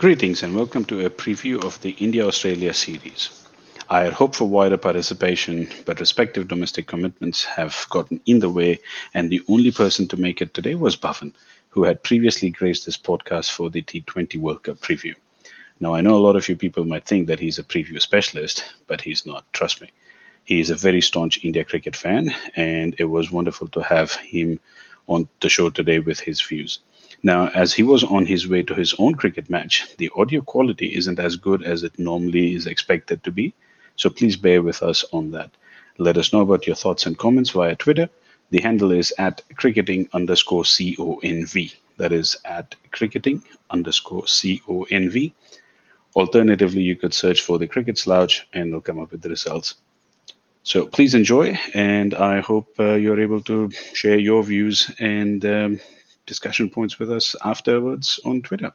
Greetings and welcome to a preview of the India-Australia series. I had hoped for wider participation, but respective domestic commitments have gotten in the way, and the only person to make it today was Bhavan, who had previously graced this podcast for the T20 World Cup preview. Now, I know a lot of you people might think that he's a preview specialist, but he's not, trust me. He is a very staunch India cricket fan, and it was wonderful to have him on the show today with his views. Now, as he was on his way to his own cricket match, the audio quality isn't as good as it normally is expected to be, so please bear with us on that. Let us know about your thoughts and comments via Twitter. The handle is at cricketing_CONV. That is at cricketing_CONV. Alternatively, you could search for the Cricket Slouch and it'll come up with the results. So please enjoy, and I hope you're able to share your views and discussion points with us afterwards on Twitter.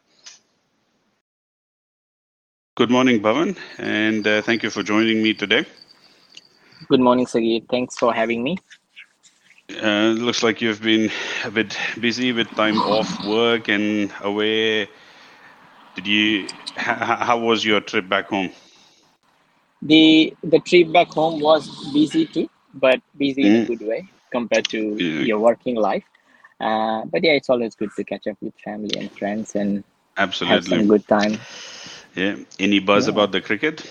Good morning, Bhavan, and thank you for joining me today. Good morning, Sagir. Thanks for having me. Looks like you've been a bit busy with time off work and away. How was your trip back home? The trip back home was busy too, but busy in a good way compared to your working life. But yeah, it's always good to catch up with family and friends and have some good time. Yeah. Any buzz about the cricket?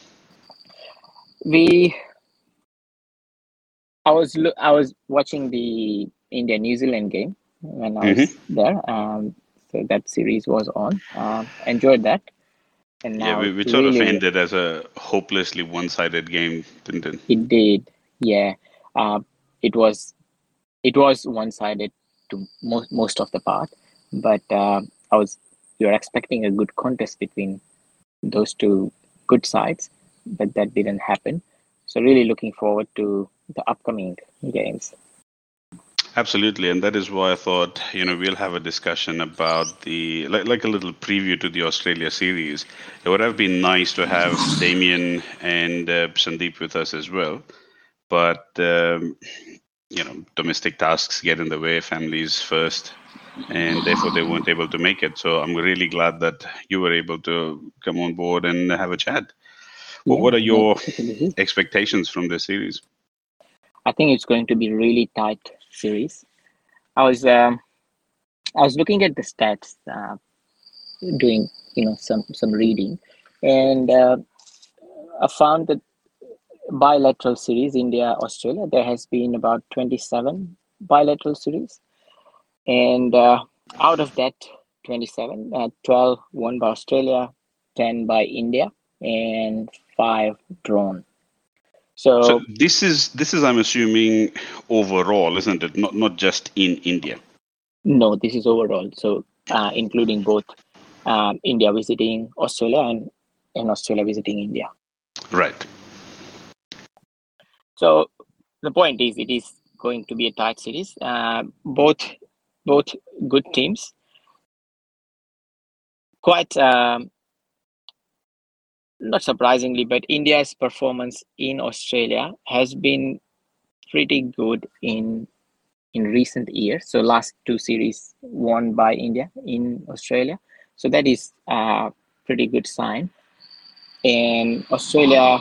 I was watching the India New Zealand game when I was there. So that series was on. Enjoyed that. And now we sort of ended as a hopelessly one-sided game, didn't it? It did, yeah. It was one-sided to most of the part, but we were expecting a good contest between those two good sides, but that didn't happen. So really looking forward to the upcoming games. Absolutely, and that is why I thought we'll have a discussion about the like a little preview to the Australia series. It would have been nice to have Damien and Sandeep with us as well, but domestic tasks get in the way, families first, and therefore they weren't able to make it. So I'm really glad that you were able to come on board and have a chat. Well, what are your expectations from this series? I think it's going to be a really tight series. I was looking at the stats, doing some reading, and I found that bilateral series India-Australia, there has been about 27 bilateral series, and out of that 27, 12 won by Australia, 10 by India, and 5 drawn. So this is I'm assuming overall, isn't it? Not just in India. No, this is overall. So including both India visiting Australia and Australia visiting India. Right. So the point is, it is going to be a tight series. Both good teams. Quite not surprisingly, but India's performance in Australia has been pretty good in recent years. So last 2 series won by India in Australia. So that is a pretty good sign. And Australia,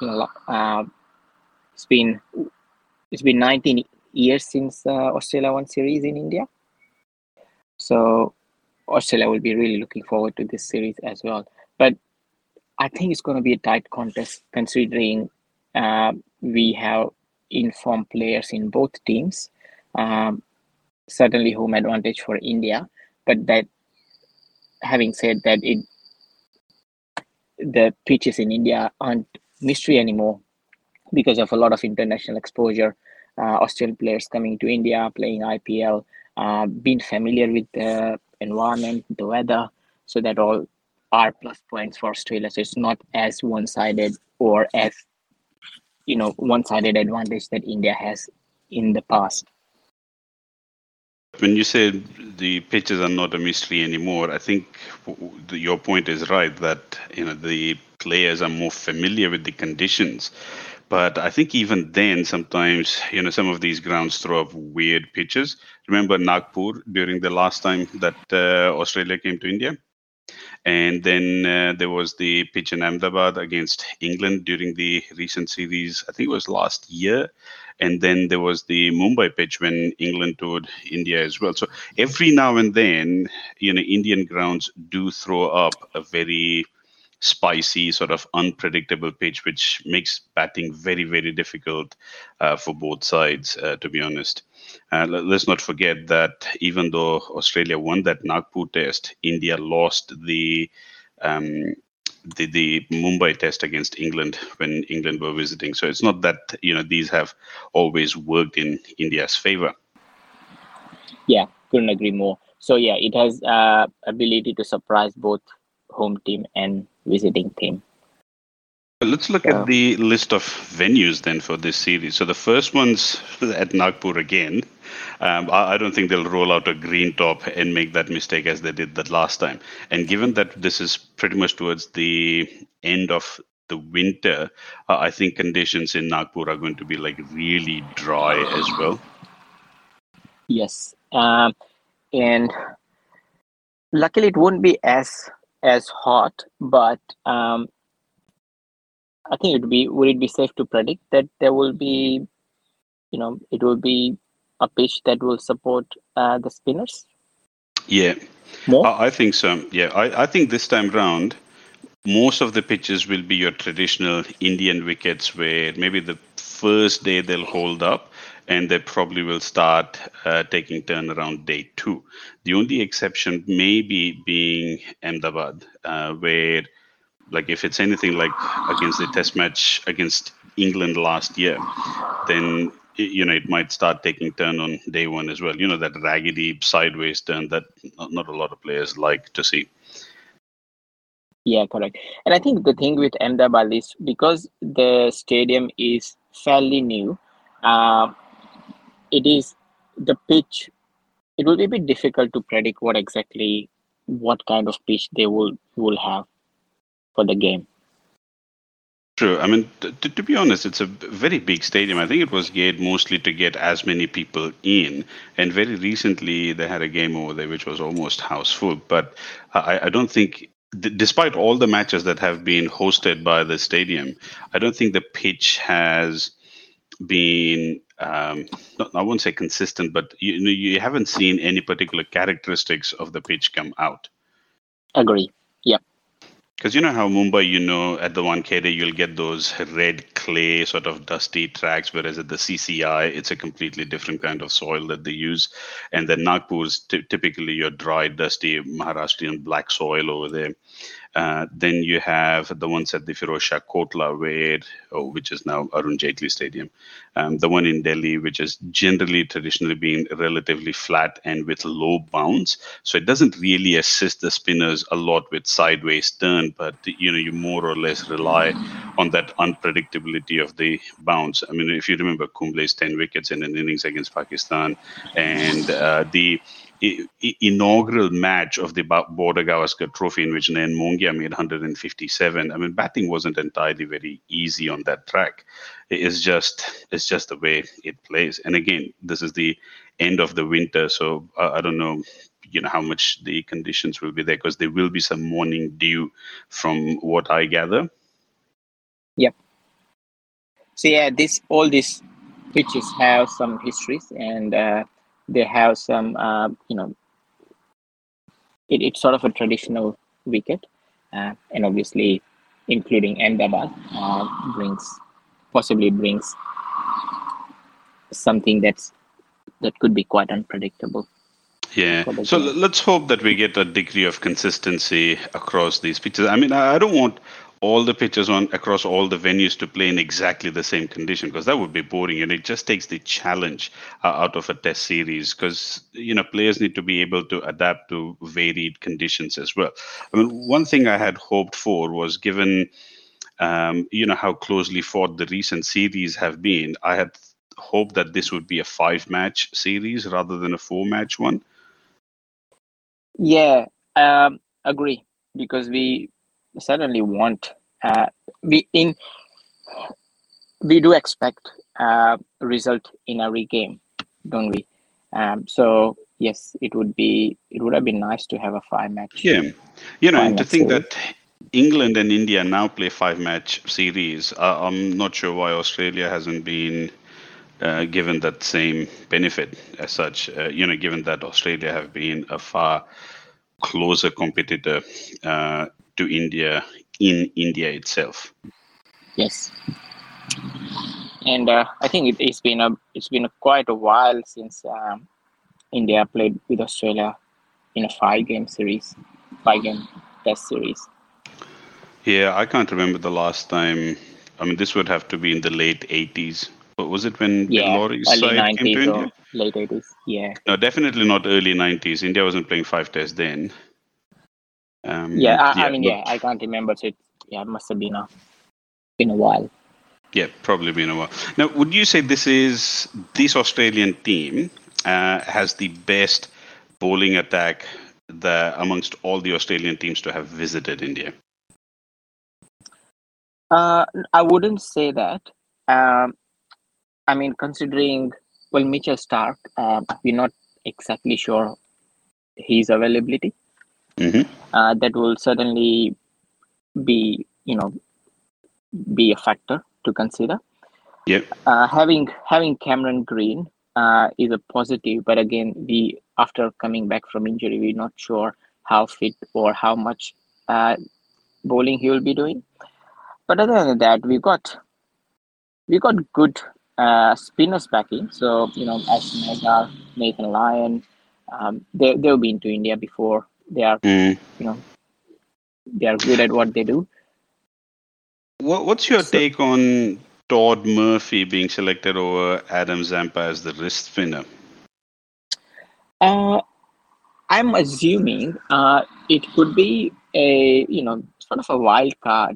it's been 19 years since Australia won series in India. So Australia will be really looking forward to this series as well. But I think it's going to be a tight contest considering we have informed players in both teams. Certainly home advantage for India, but that having said that, the pitches in India aren't mystery anymore because of a lot of international exposure. Australian players coming to India, playing IPL, being familiar with the environment, the weather, so that all are plus points for Australia. So it's not as one-sided or as one-sided advantage that India has in the past. When you say the pitches are not a mystery anymore, I think your point is right that the players are more familiar with the conditions. But I think even then, sometimes some of these grounds throw up weird pitches. Remember Nagpur during the last time that Australia came to India? And then there was the pitch in Ahmedabad against England during the recent series. I think it was last year. And then there was the Mumbai pitch when England toured India as well. So every now and then, Indian grounds do throw up a very spicy, sort of unpredictable pitch, which makes batting very, very difficult for both sides, to be honest. Let's not forget that even though Australia won that Nagpur test, India lost um, the Mumbai test against England when England were visiting. So it's not that these have always worked in India's favor. Yeah, couldn't agree more. So yeah, it has ability to surprise both home team and visiting team. Let's look at the list of venues then for this series. So the first one's at Nagpur again. I don't think they'll roll out a green top and make that mistake as they did that last time. And given that this is pretty much towards the end of the winter, I think conditions in Nagpur are going to be like really dry as well. Yes, and luckily it won't be as hot, but I think would it be safe to predict that there will be, it will be a pitch that will support the spinners? Yeah, More? I think so. Yeah, I think this time round, most of the pitches will be your traditional Indian wickets where maybe the first day they'll hold up and they probably will start taking turn around day 2. The only exception may be being Ahmedabad, where like if it's anything like against the test match against England last year, then it might start taking turn on day 1 as well. That raggedy sideways turn that not a lot of players like to see. Yeah, correct. And I think the thing with Ahmedabad is because the stadium is fairly new, it is the pitch. It will be a bit difficult to predict what kind of pitch they will have for the game. True. I mean, to be honest, it's a very big stadium. I think it was geared mostly to get as many people in. And very recently, they had a game over there which was almost house full. But I don't think, despite all the matches that have been hosted by the stadium, I don't think the pitch has been, I won't say consistent, but you haven't seen any particular characteristics of the pitch come out. Agree. Yep. Because you know how Mumbai, at the 1K day, you'll get those red clay sort of dusty tracks, whereas at the CCI, it's a completely different kind of soil that they use. And then Nagpur's typically your dry, dusty Maharashtrian black soil over there. Then you have the ones at the Firoz Shah Kotla, which is now Arun Jaitley Stadium. The one in Delhi, which has generally traditionally been relatively flat and with low bounce. So it doesn't really assist the spinners a lot with sideways turn, but you more or less rely on that unpredictability of the bounce. I mean, if you remember Kumble's 10 wickets in an innings against Pakistan and the inaugural match of the Border Gavaskar Trophy in which Nayan Mongia made 157. I mean, batting wasn't entirely very easy on that track. It's just the way it plays. And again, this is the end of the winter, so I don't know, how much the conditions will be there because there will be some morning dew, from what I gather. Yep. So yeah, all these pitches have some histories and they have some, it's sort of a traditional wicket, and obviously, including Ahmedabad, possibly brings something that could be quite unpredictable. Yeah. So let's hope that we get a degree of consistency across these pitches. I mean, I don't want all the pitches across all the venues to play in exactly the same condition because that would be boring and it just takes the challenge out of a test series because players need to be able to adapt to varied conditions as well. I mean, one thing I had hoped for was given how closely fought the recent series have been, I had hoped that this would be a 5-match series rather than a 4-match one. Yeah, agree because we certainly want we do expect result in every game, don't we? So yes, it would have been nice to have a 5-match. Yeah, and to think series. that England and India now play 5-match series, I'm not sure why Australia hasn't been given that same benefit as such. Given that Australia have been a far closer competitor to India in India itself. Yes, and I think it's been quite a while since India played with Australia in a 5-game test series. Yeah, I can't remember the last time. I mean, this would have to be in the late 80s. But was it when Bill Yeah, Laurie's early side came to 90s India? or late 80s. Yeah. No, definitely not early 90s. India wasn't playing 5 tests then. I can't remember. So it must have been a while. Yeah, probably been a while. Now, would you say this Australian team has the best bowling attack amongst all the Australian teams to have visited India? I wouldn't say that. I mean, considering Mitchell Starc, we're not exactly sure his availability. Mm-hmm. That will certainly be a factor to consider. Yep. Having Cameron Green is a positive, but again, after coming back from injury, we're not sure how fit or how much bowling he will be doing. But other than that, we got good spinners backing. So Ashton Agar, Nathan Lyon, they've been to India before. They are they are good at what they do. What's your take on Todd Murphy being selected over Adam Zampa as the wrist spinner? I'm assuming it could be a sort of a wild card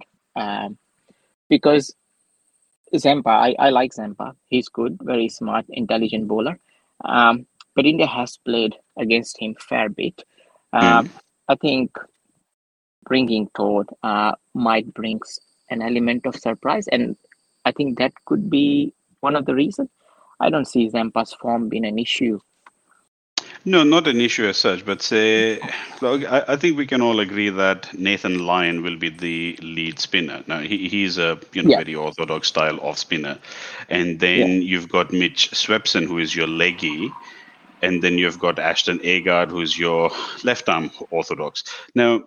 because Zampa, I like Zampa. He's good, very smart, intelligent bowler. But India has played against him fair bit. I think bringing Todd might bring an element of surprise, and I think that could be one of the reasons. I don't see Zampa's form being an issue. No, not an issue as such, but I think we can all agree that Nathan Lyon will be the lead spinner. Now he's a very orthodox style off spinner, and then you've got Mitch Swepson, who is your leggy, and then you've got Ashton Agar, who is your left arm orthodox. Now,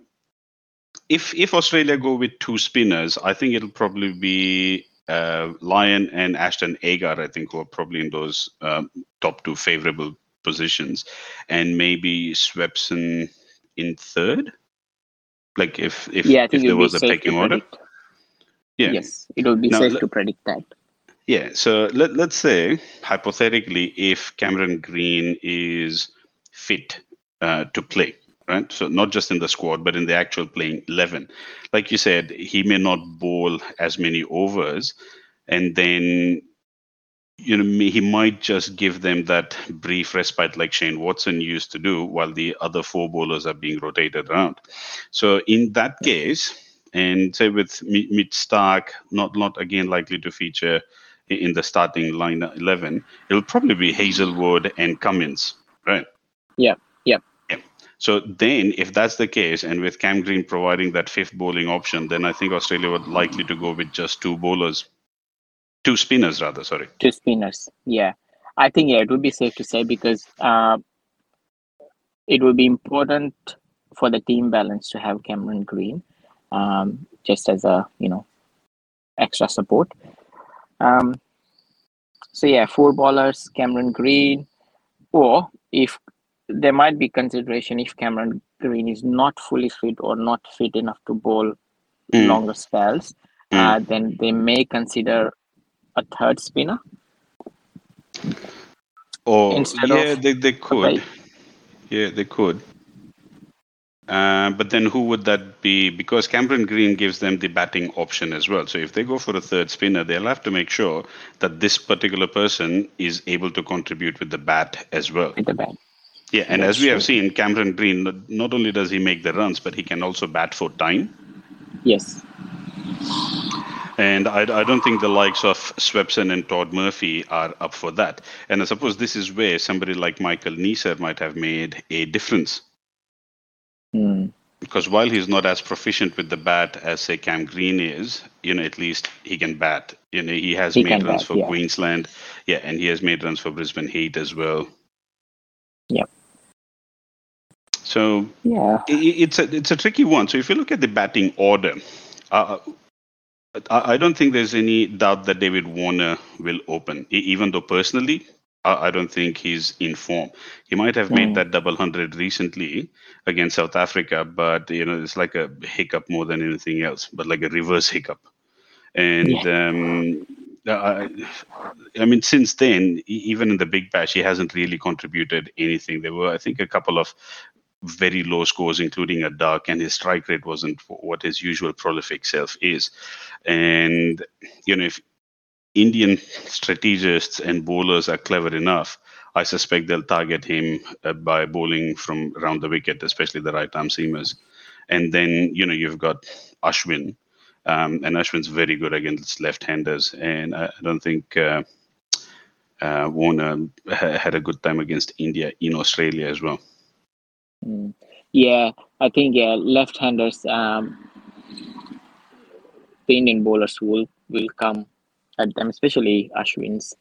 if Australia go with 2 spinners, I think it'll probably be Lyon and Ashton Agar. I think who are probably in those top 2 favorable positions, and maybe Swepson in third. Like if there was a pecking order. Yeah. Yes, it would be safe to predict that. Yeah. So let's say hypothetically, if Cameron Green is fit to play, right? So not just in the squad, but in the actual playing 11. Like you said, he may not bowl as many overs, and then he might just give them that brief respite like Shane Watson used to do while the other 4 bowlers are being rotated around. So in that case, and say with Mitch Starc not again likely to feature in the starting line 11, it'll probably be Hazelwood and Cummins, right? Yeah. So then, if that's the case, and with Cam Green providing that 5th bowling option, then I think Australia would likely to go with just 2 spinners rather. Sorry. 2 spinners. Yeah, I think it would be safe to say because it would be important for the team balance to have Cameron Green, just as a extra support. So yeah, 4 bowlers, Cameron Green, or if there might be consideration if Cameron Green is not fully fit or not fit enough to bowl longer spells, then they may consider a 3rd spinner. They could. Yeah, they could. But then who would that be? Because Cameron Green gives them the batting option as well. So if they go for a 3rd spinner, they'll have to make sure that this particular person is able to contribute with the bat as well. With the bat. Yeah, and as we have seen, Cameron Green, not only does he make the runs, but he can also bat for time. Yes. And I don't think the likes of Swepson and Todd Murphy are up for that. And I suppose this is where somebody like Michael Neser might have made a difference. Because while he's not as proficient with the bat as, say, Cam Green is, at least he can bat. He has made runs for Queensland. Yeah, and he has made runs for Brisbane Heat as well. Yep. So it's a tricky one. So if you look at the batting order, I don't think there's any doubt that David Warner will open, even though personally, I don't think he's in form. He might have made that double 100 recently against South Africa, but it's like a hiccup more than anything else, but like a reverse hiccup. And I mean, since then, even in the Big Bash, he hasn't really contributed anything. There were, I think, a couple of very low scores, including a duck, and his strike rate wasn't what his usual prolific self is. And if Indian strategists and bowlers are clever enough, I suspect they'll target him by bowling from around the wicket, especially the right-arm seamers. And then, you've got Ashwin, and Ashwin's very good against left-handers. And I don't think Warner had a good time against India in Australia as well. Yeah, I think left-handers, the Indian bowlers will come at them, especially Ashwin's.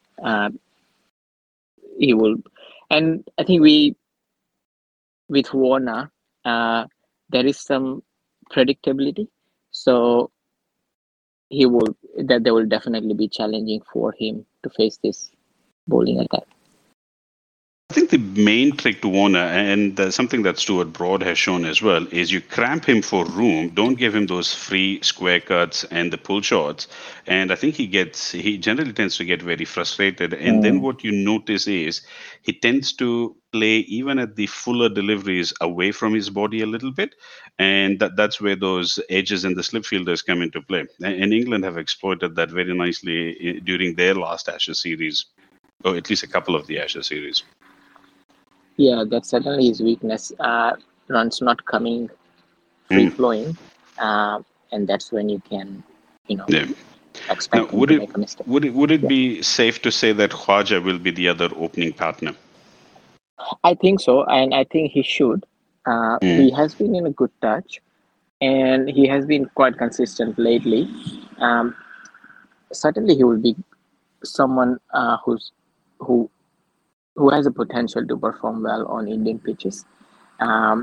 He will, and I think with Warner, there is some predictability, so they will definitely be challenging for him to face this bowling attack. I think the main trick to Warner, and something that Stuart Broad has shown as well, is you cramp him for room, don't give him those free square cuts and the pull shots. And I think he generally tends to get very frustrated. And then what you notice is he tends to play even at the fuller deliveries away from his body a little bit. And that's where those edges and the slip fielders come into play. And England have exploited that very nicely during their last Ashes series, or at least a couple of the Ashes series. Yeah, that's certainly his weakness. Runs not coming free flowing, and that's when you can, expect him to make a mistake. Would it be safe to say that Khawaja will be the other opening partner? I think so, and I think he should. He has been in a good touch, and he has been quite consistent lately. Certainly, he will be someone who has a potential to perform well on Indian pitches. Well,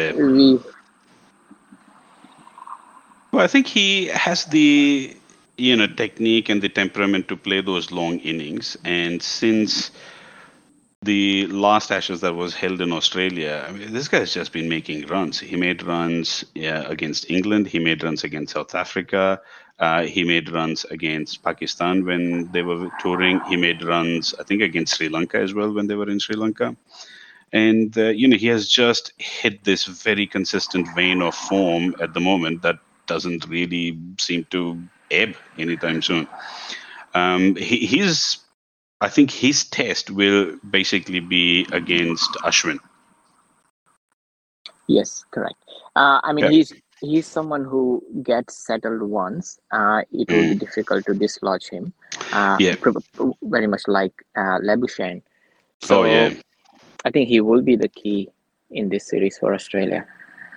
I think he has the technique and the temperament to play those long innings. And since the last Ashes that was held in Australia, I mean, this guy's just been making runs. He made runs against England. He made runs against South Africa. He made runs against Pakistan when they were touring. He made runs, I think, against Sri Lanka as well when they were in Sri Lanka. And, he has just hit this very consistent vein of form at the moment that doesn't really seem to ebb anytime soon. I think his test will basically be against Ashwin. Yes, correct. I mean, he's someone who gets settled once. It will be difficult to dislodge him. Very much like Labuschagne. So I think he will be the key in this series for Australia.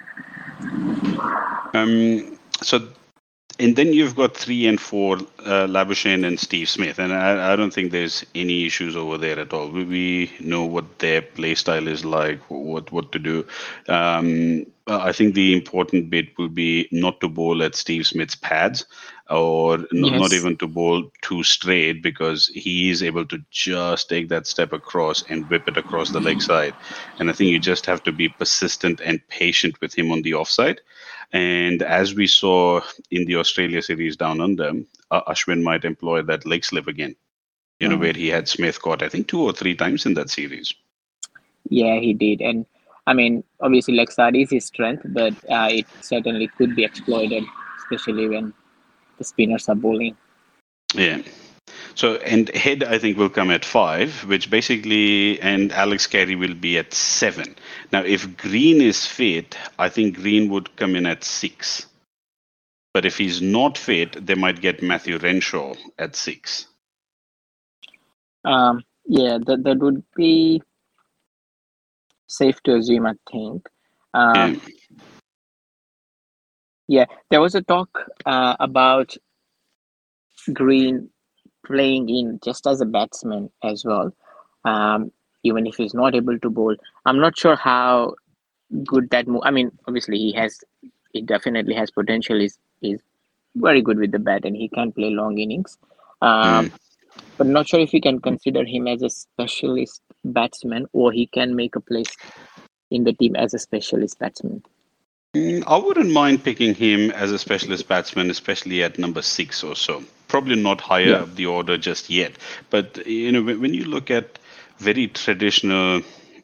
And then you've got 3 and 4, Labuschagne and Steve Smith, and I don't think there's any issues over there at all. We know what their play style is like, what to do. I think the important bit will be not to bowl at Steve Smith's pads, or not even to bowl too straight, because he is able to just take that step across and whip it across the leg side. And I think you just have to be persistent and patient with him on the offside. And as we saw in the Australia series down under, Ashwin might employ that leg slip again, where he had Smith caught, I think, 2 or 3 times in that series. Yeah, he did. And I mean, obviously, leg side is his strength, but it certainly could be exploited, especially when the spinners are bowling. Yeah. So, and Head, I think, will come at 5, which basically, and Alex Carey will be at 7. Now, if Green is fit, I think Green would come in at 6. But if he's not fit, they might get Matthew Renshaw at 6. Yeah, that would be safe to assume, I think. Yeah. Yeah, there was a talk about Green playing in just as a batsman as well, even if he's not able to bowl. I'm not sure how good that move. I mean, obviously he definitely has potential. He's very good with the bat and he can play long innings. But not sure if we can consider him as a specialist batsman or he can make a place in the team as a specialist batsman. I wouldn't mind picking him as a specialist batsman, especially at number 6 or so. Probably not higher Yeah. up the order just yet. But, when you look at very traditional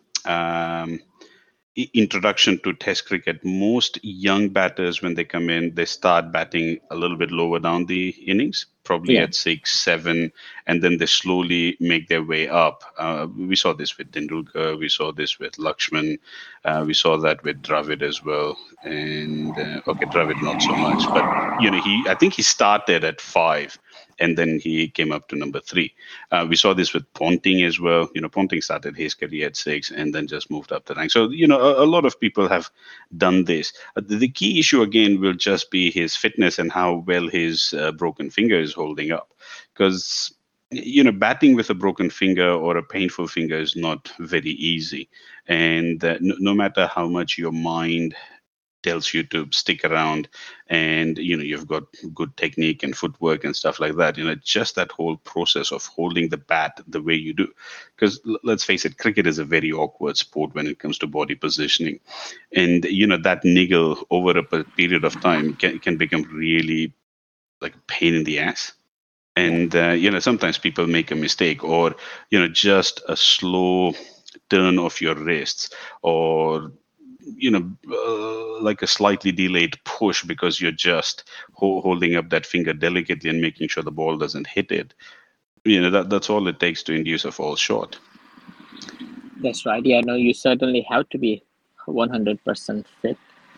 introduction to Test cricket, most young batters, when they come in, they start batting a little bit lower down the innings, probably Yeah. at 6, 7, and then they slowly make their way up. We saw this with Tendulkar, we saw this with Lakshman, we saw that with Dravid as well. And okay, Dravid not so much, but I think he started at 5. And then he came up to number 3. We saw this with Ponting as well. Ponting started his career at 6 and then just moved up the rank. So, a lot of people have done this. The key issue, again, will just be his fitness and how well his broken finger is holding up. Because, batting with a broken finger or a painful finger is not very easy. And no matter how much your mind tells you to stick around and you've got good technique and footwork and stuff like that, just that whole process of holding the bat the way you do, because let's face it, cricket is a very awkward sport when it comes to body positioning, and that niggle over a period of time can become really like a pain in the ass. And sometimes people make a mistake, or just a slow turn of your wrists, or like a slightly delayed push because you're just holding up that finger delicately and making sure the ball doesn't hit it. That's all it takes to induce a false shot. That's right. Yeah, no, you certainly have to be 100% fit.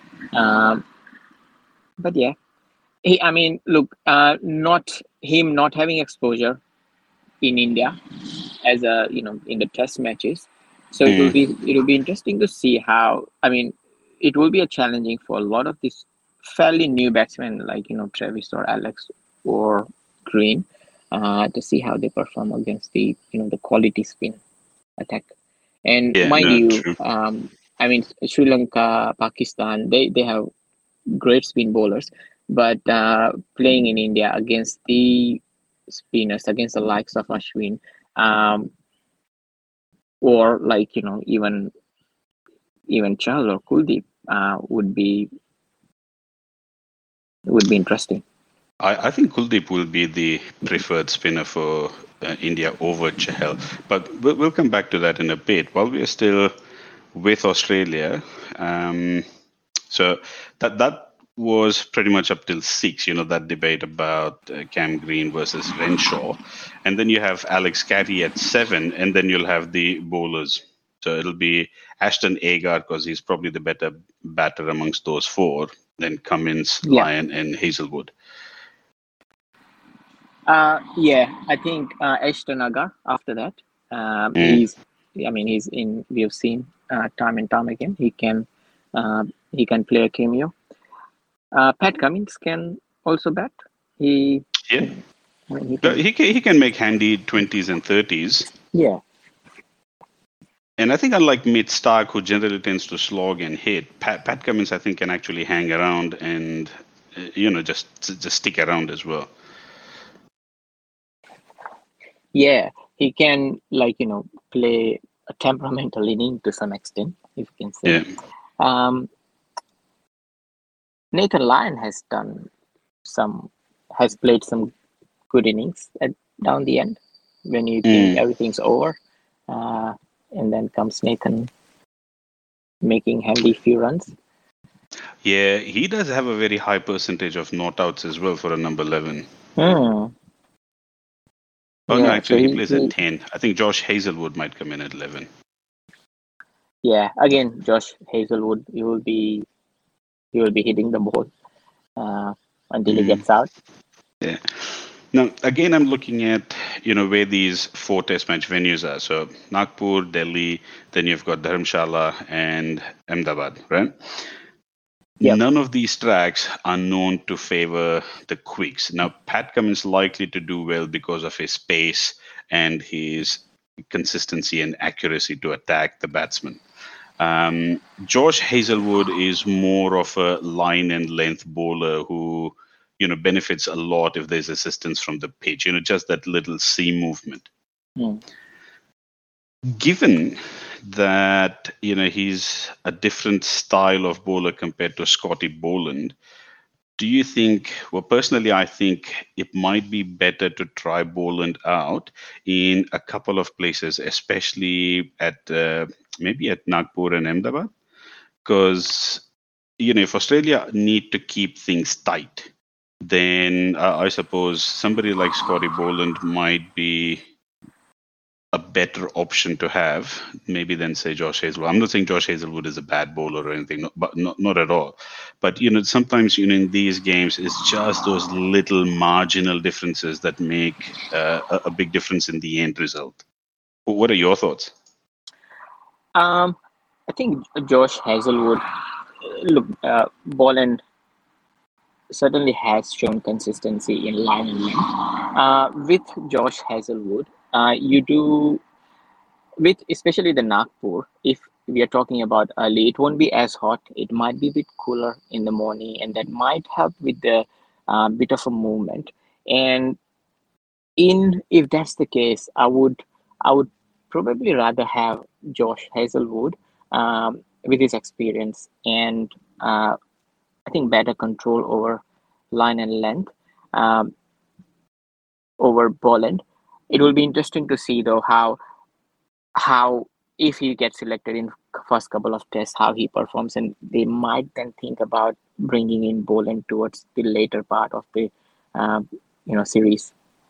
But yeah, look, not having exposure in India as in the test matches. So it will be interesting to see how. It will be a challenging for a lot of these fairly new batsmen like Travis or Alex or Green to see how they perform against the the quality spin attack. And mind you, True. Sri Lanka, Pakistan, they have great spin bowlers, but playing in India against the spinners, against the likes of Ashwin, or even Chahal or Kuldeep would be interesting. I think Kuldeep will be the preferred spinner for India over Chahal, but we'll come back to that in a bit. While we are still with Australia, so that was pretty much up till 6, that debate about Cam Green versus Renshaw. And then you have Alex Carey at 7, and then you'll have the bowlers. So it'll be Ashton Agar, because he's probably the better batter amongst those 4, then Cummins, Lyon, and Hazelwood. I think Ashton Agar after that. He's in. We have seen time and time again. He can play a cameo. Pat Cummins can also bat. He can make handy 20s and 30s. Yeah. And I think unlike Mitch Starc, who generally tends to slog and hit, Pat Cummins, I think, can actually hang around and just stick around as well. Yeah, he can play a temperamental inning to some extent, if you can say. Yeah. Nathan Lyon has played some good innings down the end when you think everything's over, and then comes Nathan making handy few runs. Yeah, he does have a very high percentage of not outs as well for a number 11. Oh, no, actually, he plays at 10. I think Josh Hazelwood might come in at 11. Yeah, again, Josh Hazelwood, he will be hitting the ball. until he gets out. Yeah. Now, again, I'm looking at, where these 4 test match venues are. So Nagpur, Delhi, then you've got Dharamshala and Ahmedabad, right? Yep. None of these tracks are known to favor the quicks. Now, Pat Cummins likely to do well because of his pace and his consistency and accuracy to attack the batsman. Josh Hazelwood is more of a line and length bowler who, benefits a lot if there's assistance from the pitch, just that little seam movement. Given that, he's a different style of bowler compared to Scotty Boland, do you think, well, personally, I think it might be better to try Boland out in a couple of places, especially at maybe at Nagpur and Ahmedabad? Because, if Australia need to keep things tight, then I suppose somebody like Scotty Boland might be a better option to have, maybe than say Josh Hazelwood. I'm not saying Josh Hazelwood is a bad bowler or anything, but not at all. But sometimes in these games, it's just those little marginal differences that make a big difference in the end result. What are your thoughts? I think Josh Hazelwood, look, Boland certainly has shown consistency in line and length. With Josh Hazelwood, you do, with especially the Nagpur, if we are talking about early, it won't be as hot. It might be a bit cooler in the morning, and that might help with the bit of a movement. And if that's the case, I would probably rather have Josh Hazelwood with his experience and I think better control over line and length over Boland. It will be interesting to see though how if he gets selected in first couple of tests, how he performs, and they might then think about bringing in Boland towards the later part of the series.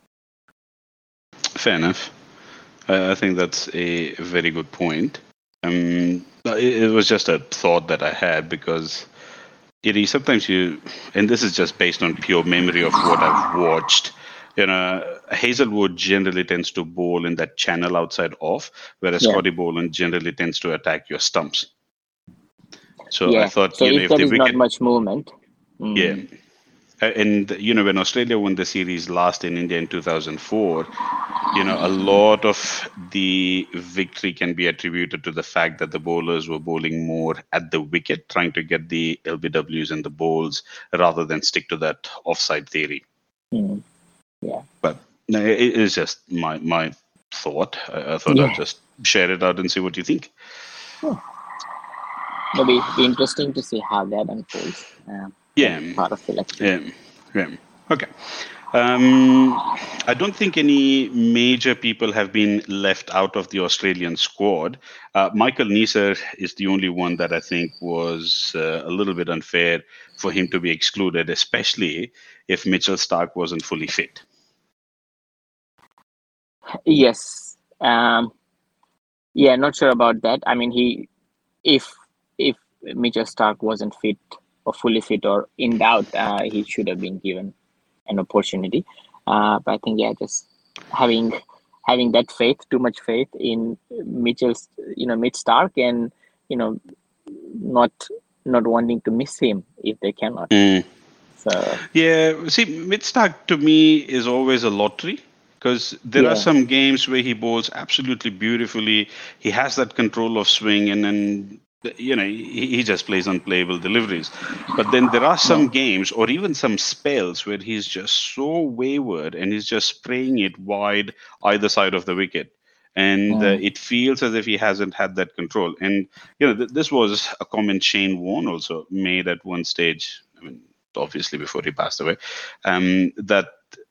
Fair enough. I think that's a very good point. It was just a thought that I had because sometimes and this is just based on pure memory of what I've watched. Hazelwood generally tends to bowl in that channel outside off, whereas Scotty Boland generally tends to attack your stumps. So I thought, so if there is not much movement. Yeah. And, when Australia won the series last in India in 2004, a lot of the victory can be attributed to the fact that the bowlers were bowling more at the wicket, trying to get the LBWs and the bowls rather than stick to that offside theory. Yeah. But it is just my thought. I thought I'd just share it out and see what you think. It'll be interesting to see how that unfolds. Part of selection. Yeah. Okay. I don't think any major people have been left out of the Australian squad. Michael Neser is the only one that I think was a little bit unfair for him to be excluded, especially if Mitchell Starc wasn't fully fit. Yes. Not sure about that. I mean, if Mitchell Starc wasn't fit or fully fit or in doubt, he should have been given an opportunity. But I think, just having that faith, too much faith in Mitch Starc, and not wanting to miss him if they cannot. So see, Mitch Starc to me is always a lottery. Because there are some games where he bowls absolutely beautifully. He has that control of swing, and then he just plays unplayable deliveries. But then there are some games, or even some spells, where he's just so wayward and he's just spraying it wide either side of the wicket, and it feels as if he hasn't had that control. And this was a comment Shane Warne also made at one stage. I mean, obviously before he passed away, that.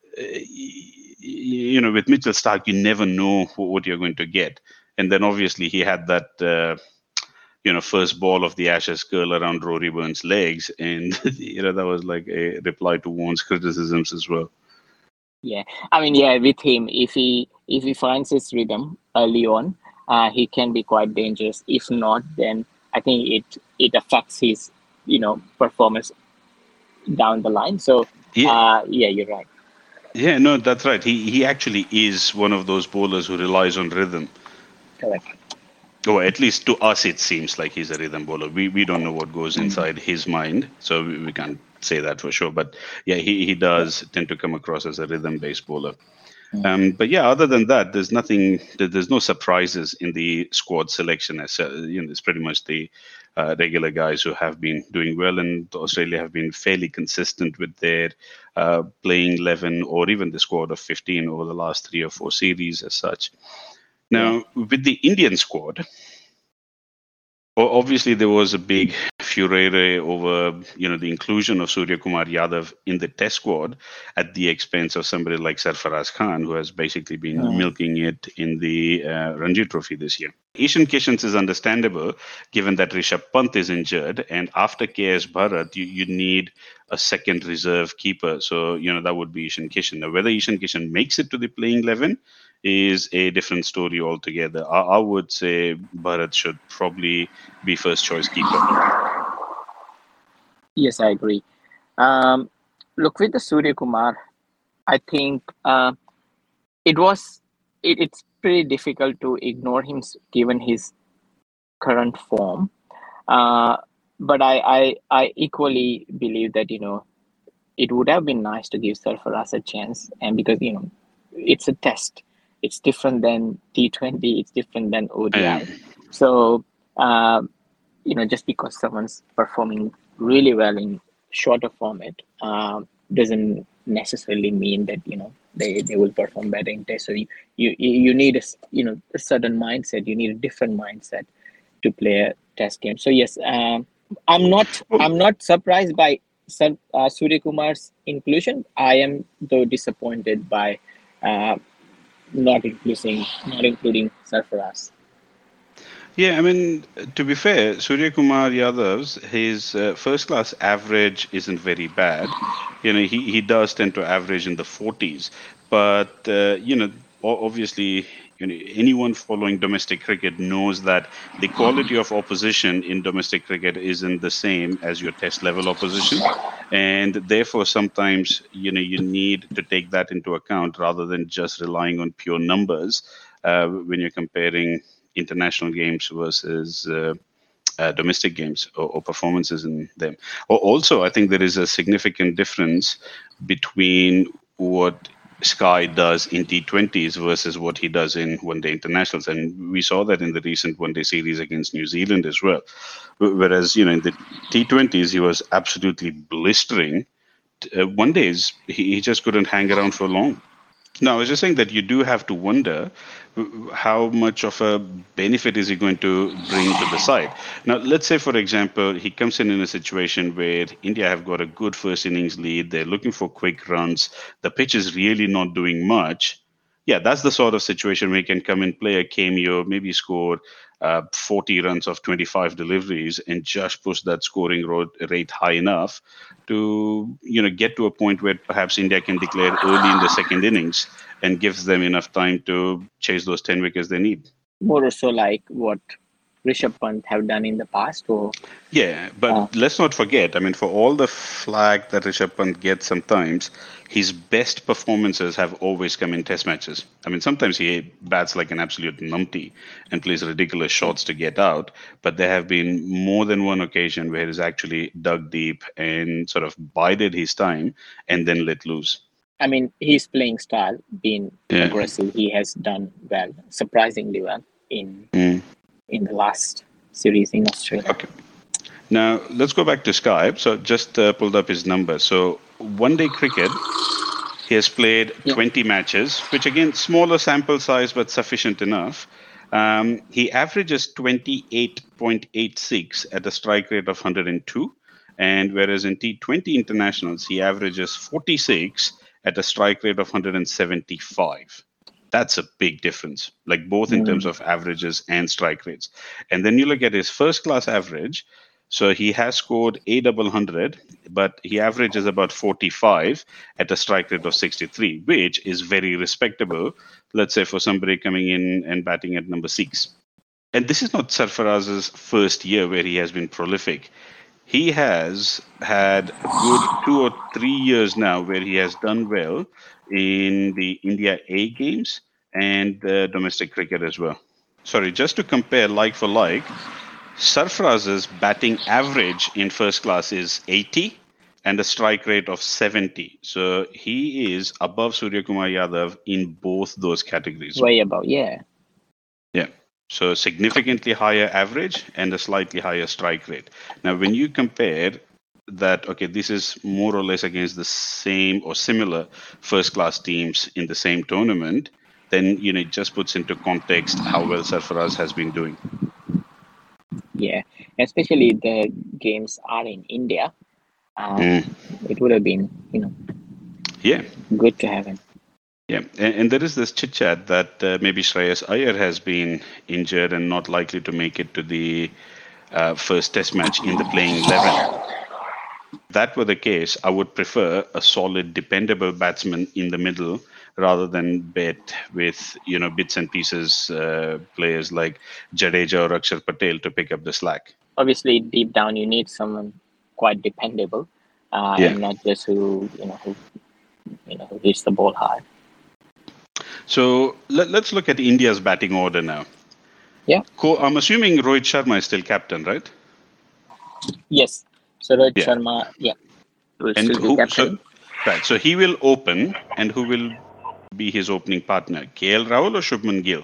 With Mitchell Starc, you never know what you're going to get. And then obviously he had that, first ball of the Ashes curl around Rory Burns' legs. And, that was like a reply to Warne's criticisms as well. Yeah. I mean, with him, if he finds his rhythm early on, he can be quite dangerous. If not, then I think it affects his, performance down the line. So Yeah, you're right. Yeah, no, that's right. He actually is one of those bowlers who relies on rhythm. Correct. Or at least to us, it seems like he's a rhythm bowler. We don't know what goes inside his mind, so we can't say that for sure. But yeah, he Yeah. does tend to come across as a rhythm-based bowler. Mm. But yeah, other than that, there's nothing. There's no surprises in the squad selection. As it's pretty much the regular guys who have been doing well, and Australia have been fairly consistent with their playing 11 or even the squad of 15 over the last 3 or 4 series as such. Yeah. Now, with the Indian squad, obviously, there was a big furore over, the inclusion of Surya Kumar Yadav in the Test squad at the expense of somebody like Sarfaraz Khan, who has basically been Mm. milking it in the Ranji Trophy this year. Ishan Kishan is understandable, given that Rishabh Pant is injured, and after KS Bharat, you need a second reserve keeper. So, that would be Ishan Kishan. Now, whether Ishan Kishan makes it to the playing 11 is a different story altogether. I would say Bharat should probably be first choice keeper. Yes, I agree. Um, Look, with the Surya Kumar, I think it was it's pretty difficult to ignore him given his current form. Uh, but I equally believe that it would have been nice to give Sarfaraz a chance, and because it's a test, it's different than T20, it's different than ODI. So uh, just because someone's performing really well in shorter format doesn't necessarily mean that they will perform better in test. So you need a certain mindset. You need a different mindset to play a test game. So yes, I'm not surprised by Surya Kumar's inclusion. I am though disappointed by uh, not including Sarfaraz. Yeah, I mean, to be fair, Surya Kumar Yadav's his first class average isn't very bad. He does tend to average in the 40s, but obviously, anyone following domestic cricket knows that the quality of opposition in domestic cricket isn't the same as your test level opposition, and therefore sometimes you need to take that into account rather than just relying on pure numbers when you're comparing international games versus domestic games or performances in them. Also, I think there is a significant difference between what Sky does in T20s versus what he does in one-day internationals, and we saw that in the recent one-day series against New Zealand as well. Whereas, in the T20s, he was absolutely blistering. One days, he just couldn't hang around for long. No, I was just saying that you do have to wonder how much of a benefit is he going to bring to the side. Now, let's say, for example, he comes in a situation where India have got a good first innings lead. They're looking for quick runs. The pitch is really not doing much. Yeah, that's the sort of situation where he can come and play a cameo, maybe score 40 runs of 25 deliveries and just push that scoring rate high enough to get to a point where perhaps India can declare early in the second innings and gives them enough time to chase those 10 wickets they need. More or so like what Rishabh Pant have done in the past, or Yeah, but let's not forget, I mean, for all the flag that Rishabh Pant gets sometimes, his best performances have always come in test matches. I mean, sometimes he bats like an absolute numpty and plays ridiculous shots to get out, but there have been more than one occasion where he's actually dug deep and sort of bided his time and then let loose. I mean, his playing style, being Yeah. aggressive, he has done well, surprisingly well in Mm. in the last series in Australia. Okay. Now, let's go back to Skype. So, just pulled up his number. So, one day cricket, he has played 20 matches, which again, smaller sample size, but sufficient enough. He averages 28.86 at a strike rate of 102. And whereas in T20 internationals, he averages 46 at a strike rate of 175. That's a big difference, like both in terms of averages and strike rates. And then you look at his first class average. So he has scored a double hundred, but he averages about 45 at a strike rate of 63, which is very respectable, let's say, for somebody coming in and batting at number 6. And this is not Sarfaraz's first year where he has been prolific. he has had a good 2 or 3 years now where he has done well in the India A games and domestic cricket as well. Sorry, just to compare like for like, Sarfaraz's batting average in first class is 80 and a strike rate of 70. So he is above Surya Kumar Yadav in both those categories. Way above, yeah. Yeah. So significantly higher average and a slightly higher strike rate. Now, when you compare that, okay, this is more or less against the same or similar first class teams in the same tournament, then it just puts into context how well Sarfaraz has been doing. Yeah, especially the games are in India. It would have been, good to have him. Yeah, and there is this chit chat that maybe Shreyas Iyer has been injured and not likely to make it to the first Test match in the playing 11. If that were the case, I would prefer a solid, dependable batsman in the middle rather than bet with bits and pieces players like Jadeja or Akshar Patel to pick up the slack. Obviously, deep down, you need someone quite dependable, and not just who hits the ball hard. So let's look at India's batting order now. Yeah. I'm assuming Rohit Sharma is still captain, right? Yes. So Rohit Sharma, will still be captain. So he will open, and who will be his opening partner? KL Rahul or Shubman Gill?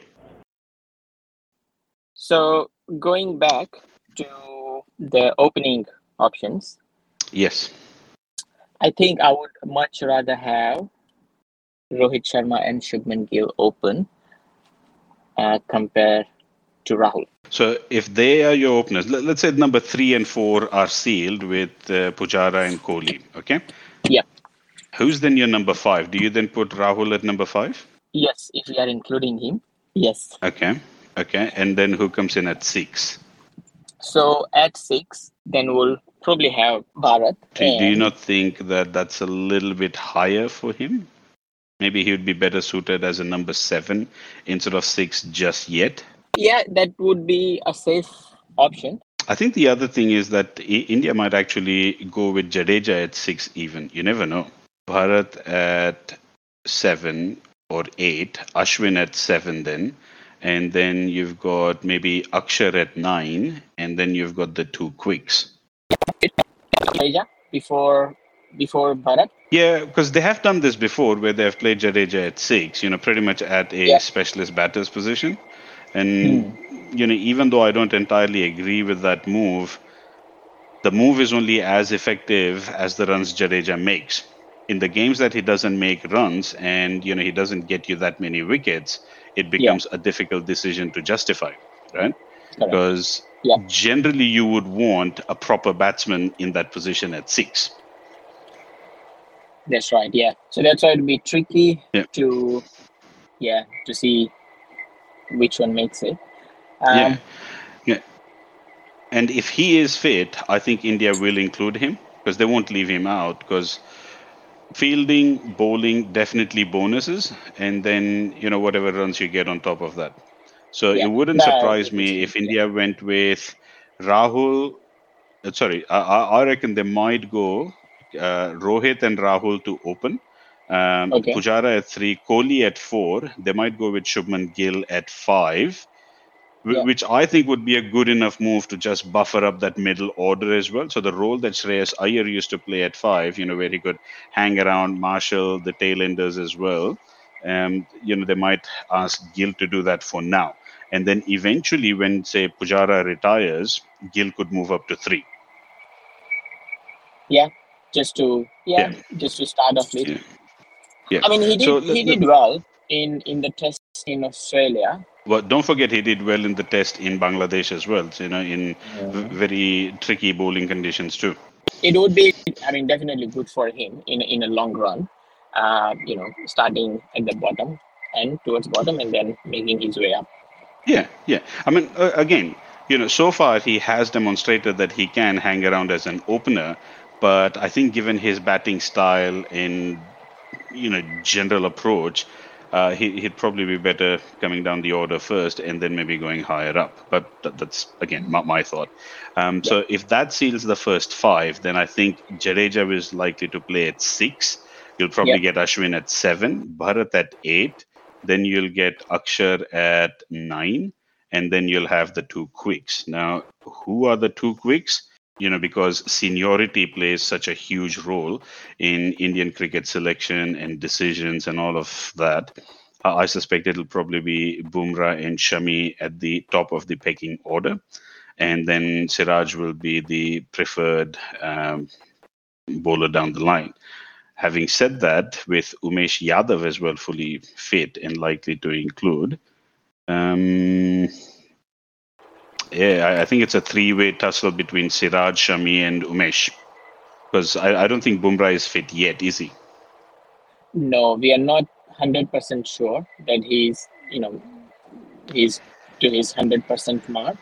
So going back to the opening options. Yes. I think I would much rather have Rohit Sharma and Shubman Gill open compared to Rahul. So if they are your openers, let's say number 3 and 4 are sealed with Pujara and Kohli, okay? Yeah. Who's then your number 5? Do you then put Rahul at number 5? Yes, if we are including him, yes. Okay. And then who comes in at 6? So at 6, then we'll probably have Bharat. Do you not think that that's a little bit higher for him? Maybe he would be better suited as a number 7 instead of 6 just yet. Yeah, that would be a safe option. I think the other thing is that India might actually go with Jadeja at 6 even. You never know. Bharat at 7 or 8, Ashwin at 7 then. And then you've got maybe Akshar at 9, and then you've got the 2 quicks. Jadeja before Bharat? Yeah, because they have done this before where they have played Jadeja at 6, pretty much at a specialist batter's position. And, even though I don't entirely agree with that move, the move is only as effective as the runs Jadeja makes. In the games that he doesn't make runs and, he doesn't get you that many wickets, it becomes a difficult decision to justify, right? Correct. Because generally you would want a proper batsman in that position at 6. That's right, yeah. So that's why it'd be tricky to see which one makes it. Yeah. And if he is fit, I think India will include him because they won't leave him out because fielding, bowling, definitely bonuses, and then, whatever runs you get on top of that. So it wouldn't surprise me if India went with Rahul. I reckon they might go Rohit and Rahul to open. Pujara at 3, Kohli at 4. They might go with Shubman Gill at 5. Which I think would be a good enough move to just buffer up that middle order as well. So the role that Shreyas Iyer used to play at 5, where he could hang around Marshall, the tailenders as well. They might ask Gill to do that for now. And then eventually when, say, Pujara retires, Gill could move up to 3. Yeah, just to start off with. Yeah. I mean, he did well in the test in Australia. Well, don't forget he did well in the test in Bangladesh as well, in very tricky bowling conditions too. It would be, definitely good for him in a long run, starting at the bottom and towards bottom and then making his way up. Yeah. I mean, again, so far he has demonstrated that he can hang around as an opener, but I think given his batting style and, general approach, he'd probably be better coming down the order first and then maybe going higher up. But that's, again, my thought. So if that seals the first 5, then I think Jadeja is likely to play at 6. You'll probably get Ashwin at 7, Bharat at 8. Then you'll get Akshar at 9. And then you'll have the 2 quicks. Now, who are the 2 quicks? Because seniority plays such a huge role in Indian cricket selection and decisions and all of that. I suspect it'll probably be Bumrah and Shami at the top of the pecking order. And then Siraj will be the preferred bowler down the line. Having said that, with Umesh Yadav as well fully fit and likely to include, I think it's a 3-way tussle between Siraj, Shami, and Umesh. Because I don't think Bumrah is fit yet, is he? No, we are not 100% sure that he's to his 100% mark.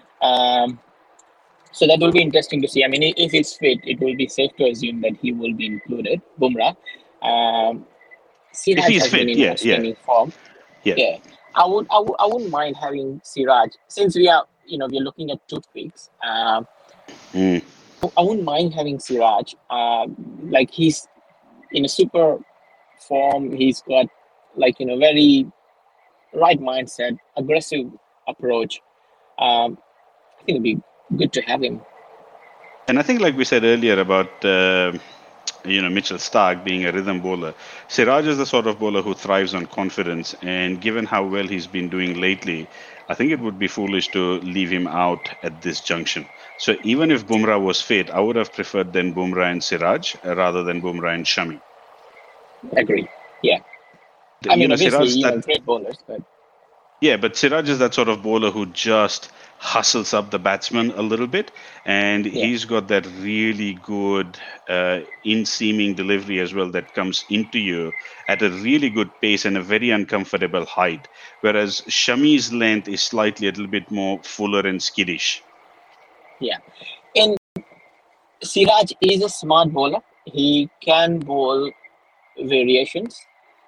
So that will be interesting to see. I mean, if he's fit, it will be safe to assume that he will be included, Bumrah. Siraj has been in outstanding form. Yeah. I wouldn't mind having Siraj, since we are looking at 2 quicks. I wouldn't mind having Siraj. Like, he's in a super form. He's got very right mindset, aggressive approach. I think it'd be good to have him. And I think, like we said earlier about Mitchell Starc being a rhythm bowler, Siraj is the sort of bowler who thrives on confidence. And given how well he's been doing lately, I think it would be foolish to leave him out at this junction. So even if Bumrah was fit, I would have preferred then Bumrah and Siraj rather than Bumrah and Shami. Agree. Yeah. I mean, obviously, great bowlers, but... Yeah, but Siraj is that sort of bowler who just hustles up the batsman a little bit, and he's got that really good in-seaming delivery as well that comes into you at a really good pace and a very uncomfortable height, whereas Shami's length is slightly a little bit more fuller and skittish. Yeah. And Siraj is a smart bowler. He can bowl variations.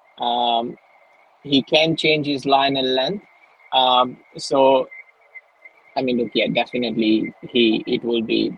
He can change his line and length. So, I mean, look, definitely it will be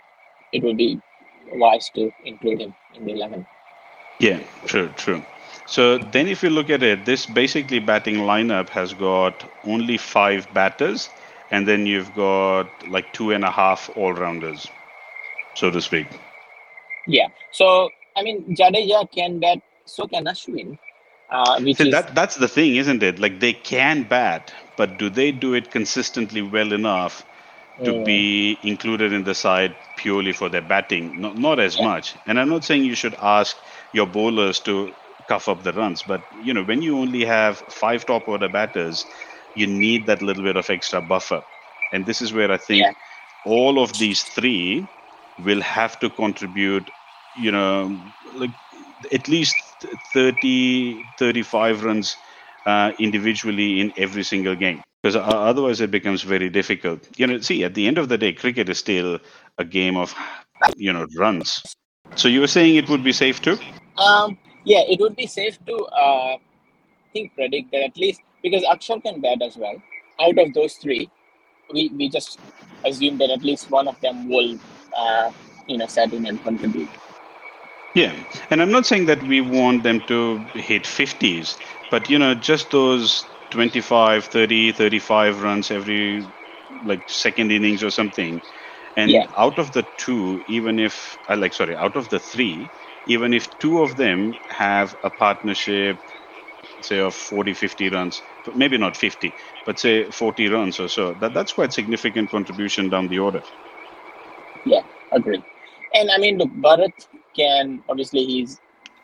wise to include him in the 11. Yeah, true. So then if you look at it, this basically batting lineup has got only 5 batters, and then you've got like 2.5 all-rounders, so to speak. Yeah. So, I mean, Jadeja can bat, so can Ashwin. That's the thing, isn't it? Like, they can bat, but do they do it consistently well enough to be included in the side purely for their batting? Not as much. And I'm not saying you should ask your bowlers to cough up the runs, but when you only have 5 top order batters, you need that little bit of extra buffer. And this is where I think all of these 3 will have to contribute, like at least 30, 35 runs individually in every single game. Because otherwise it becomes very difficult. See, at the end of the day, cricket is still a game of, runs. So you were saying it would be safe too? Yeah, it would be safe to predict that, at least because Akshar can bat as well. Out of those 3, we just assume that at least one of them will set in and contribute. Yeah, and I'm not saying that we want them to hit 50s, but just those 25, 30, 35 runs every second innings or something. And out of the 2, out of the 3, even if 2 of them have a partnership, say of 40, 50 runs, maybe not 50, but say 40 runs or so, that's quite significant contribution down the order. Yeah, agree. And I mean, look, Bharat can, obviously he's,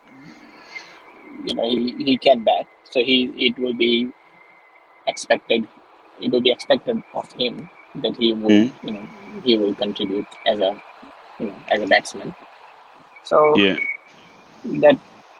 he can bat. So it will be expected of him that he will, he will contribute as a batsman. So that,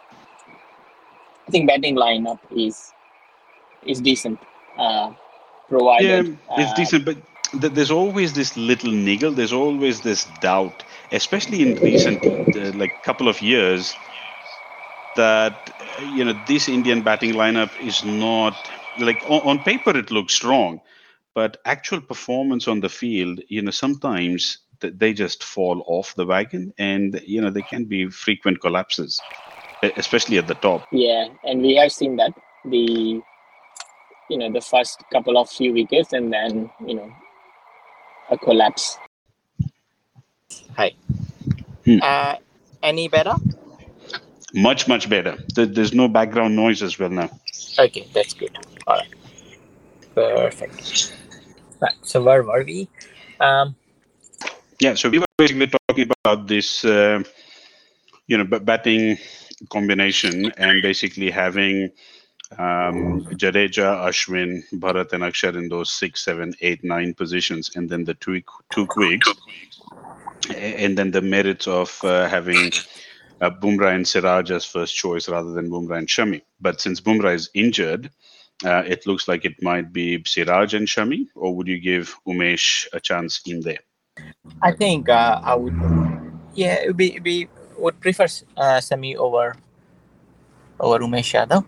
I think batting lineup is decent, provided. Yeah, it's decent, but there's always this little niggle. There's always this doubt, especially in recent couple of years, that this Indian batting lineup is not like on paper it looks strong, but actual performance on the field, sometimes they just fall off the wagon, and there can be frequent collapses, especially at the top. Yeah, and we have seen that the the first couple of few wickets and then a collapse. Hi. Hmm. Any better? Much better. There's no background noise as well now. Okay, that's good. All right. Perfect. Right. So where were we? Yeah, so we were basically talking about this, batting combination, and basically having Jadeja, Ashwin, Bharat, and Akshar in those 6, 7, 8, 9 positions, and then the two quicks, and then the merits of having Bumrah and Siraj as first choice rather than Bumrah and Shami. But since Bumrah is injured, it looks like it might be Siraj and Shami, or would you give Umesh a chance in there? I think I would. Yeah, we would prefer Shami over Umesh Yadav.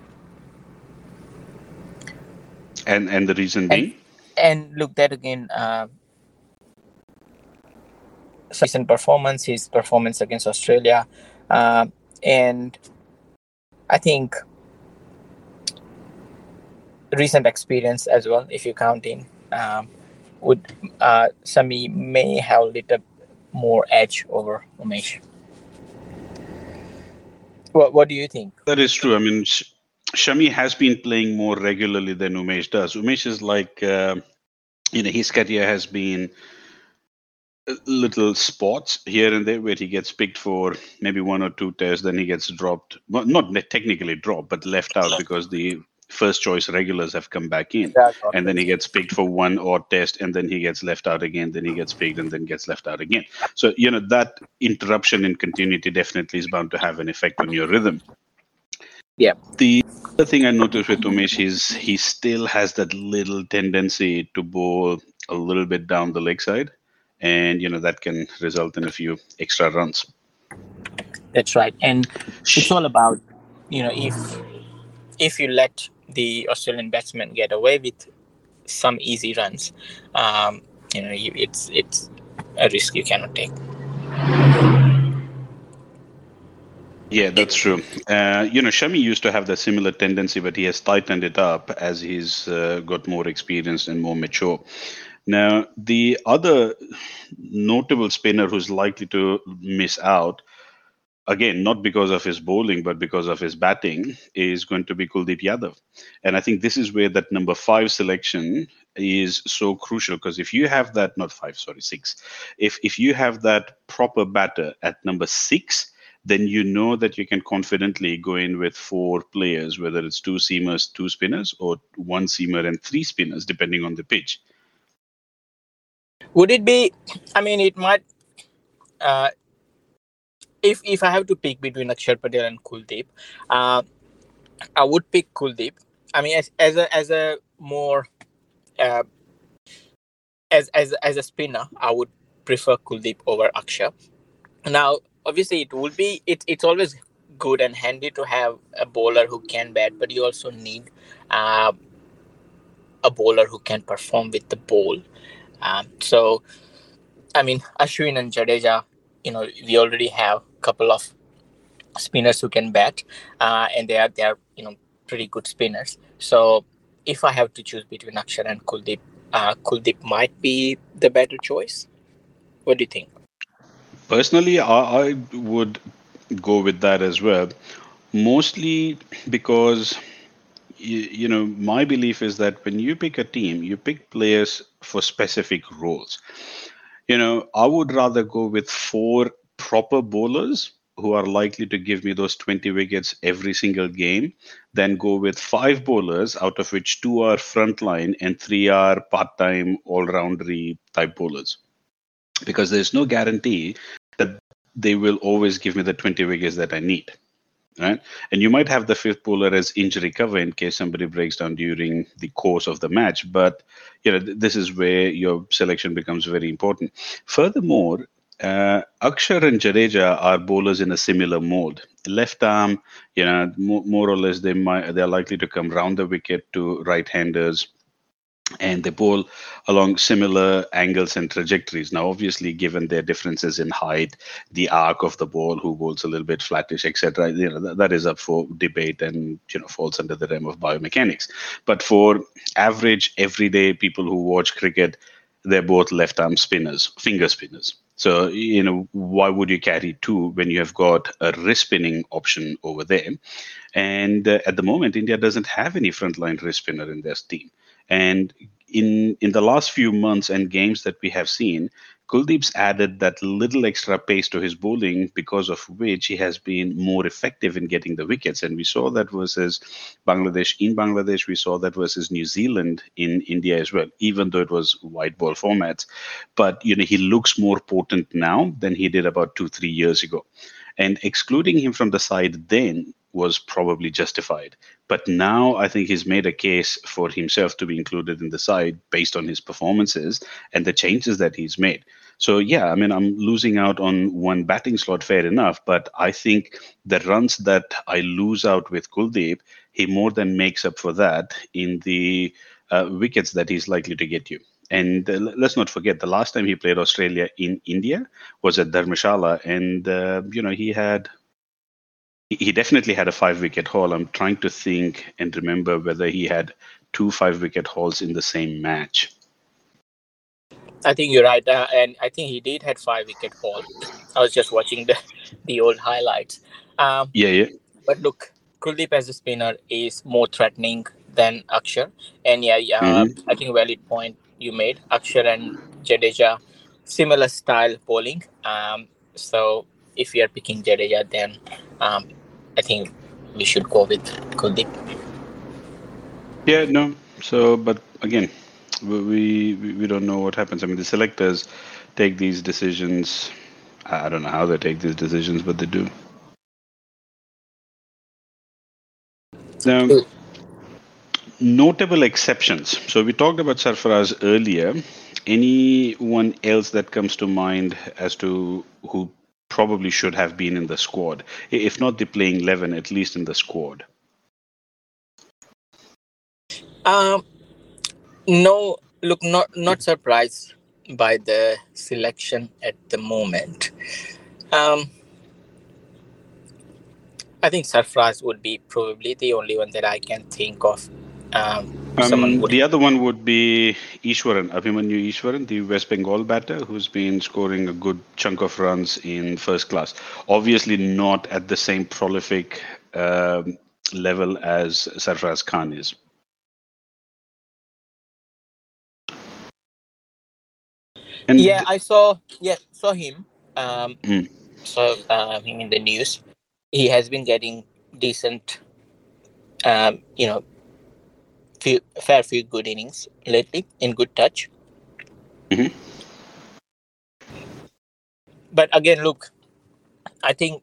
And the reason being? And look, that again, recent performance, his performance against Australia, and I think recent experience as well, if you count in, would Shami may have a little more edge over Umesh. What do you think? That is true. I mean, Shami has been playing more regularly than Umesh does. Umesh is like, his career has been little spots here and there where he gets picked for maybe 1 or 2 tests, then he gets dropped. Well, not technically dropped, but left out because the first choice regulars have come back in. And then he gets picked for 1 odd test, and then he gets left out again, then he gets picked and then gets left out again. So, that interruption in continuity definitely is bound to have an effect on your rhythm. Yeah. The other thing I noticed with Umesh is he still has that little tendency to bowl a little bit down the leg side, and that can result in a few extra runs. That's right, and it's all about if you let the Australian batsmen get away with some easy runs, it's a risk you cannot take. Yeah, that's true. Shami used to have that similar tendency, but he has tightened it up as he's got more experience and more mature. Now, the other notable spinner who's likely to miss out, again, not because of his bowling, but because of his batting, is going to be Kuldeep Yadav. And I think this is where that number 5 selection is so crucial, because if you have that, 6, if you have that proper batter at number 6, then you know that you can confidently go in with 4 players, whether it's 2 seamers, 2 spinners, or 1 seamer and 3 spinners, depending on the pitch. Would it be, I mean, it might, if I have to pick between Akshar Patel and Kuldeep, I would pick Kuldeep. I mean, as a more, as a spinner, I would prefer Kuldeep over Akshar. Now, obviously, it's always good and handy to have a bowler who can bat, but you also need a bowler who can perform with the ball. So, I mean, Ashwin and Jadeja, we already have a couple of spinners who can bat, and they are pretty good spinners. So, if I have to choose between Akshar and Kuldeep, Kuldeep might be the better choice. What do you think? Personally, I would go with that as well, mostly because my belief is that when you pick a team, you pick players for specific roles. I would rather go with 4 proper bowlers who are likely to give me those 20 wickets every single game than go with 5 bowlers, out of which 2 are frontline and 3 are part-time all-roundery type bowlers. Because there's no guarantee that they will always give me the 20 wickets that I need. Right? And you might have the 5th bowler as injury cover in case somebody breaks down during the course of the match. But this is where your selection becomes very important. Furthermore, Akshar and Jadeja are bowlers in a similar mold. Left arm, more or less they're likely to come round the wicket to right-handers, and they bowl along similar angles and trajectories. Now, obviously, given their differences in height, the arc of the ball, who bowls a little bit flattish, etc., that is up for debate and falls under the realm of biomechanics. But for average, everyday people who watch cricket, they're both left-arm spinners, finger spinners. So, why would you carry two when you have got a wrist spinning option over there? And at the moment, India doesn't have any frontline wrist spinner in their team. And in the last few months and games that we have seen, Kuldeep's added that little extra pace to his bowling, because of which he has been more effective in getting the wickets. And we saw that versus Bangladesh in Bangladesh. We saw that versus New Zealand in India as well, even though it was white ball formats. But he looks more potent now than he did about 2-3 years ago. And excluding him from the side then was probably justified. But now I think he's made a case for himself to be included in the side based on his performances and the changes that he's made. So, yeah, I'm losing out on one batting slot, fair enough. But I think the runs that I lose out with Kuldeep, he more than makes up for that in the wickets that he's likely to get you. And let's not forget, the last time he played Australia in India was at Dharmshala, and he definitely had a 5-wicket haul. I'm trying to think and remember whether he had 2 5-wicket hauls in the same match. I think you're right, and I think he did had 5-wicket haul. I was just watching the old highlights. Yeah. But look, Kuldeep as a spinner is more threatening than Akshar, and I think valid point you made. Akshar and Jadeja, similar style bowling. So if we are picking Jadeja, then I think we should go with Kuldeep. Yeah, no. So, but again, we don't know what happens. The selectors take these decisions. I don't know how they take these decisions, but they do. Now, notable exceptions. So we talked about Sarfaraz earlier. Anyone else that comes to mind as to who probably should have been in the squad? If not the playing 11, at least in the squad. No, look, not surprised by the selection at the moment. I think Sarfaraz would be probably the only one that I can think of. The other one would be Ishwaran, Abhimanyu Ishwaran, the West Bengal batter, who's been scoring a good chunk of runs in first class. Obviously not at the same prolific level as Sarfaraz Khan is. And I saw him. Saw him in the news. He has been getting decent, fair few good innings lately in good touch. Mm-hmm. But again, look, I think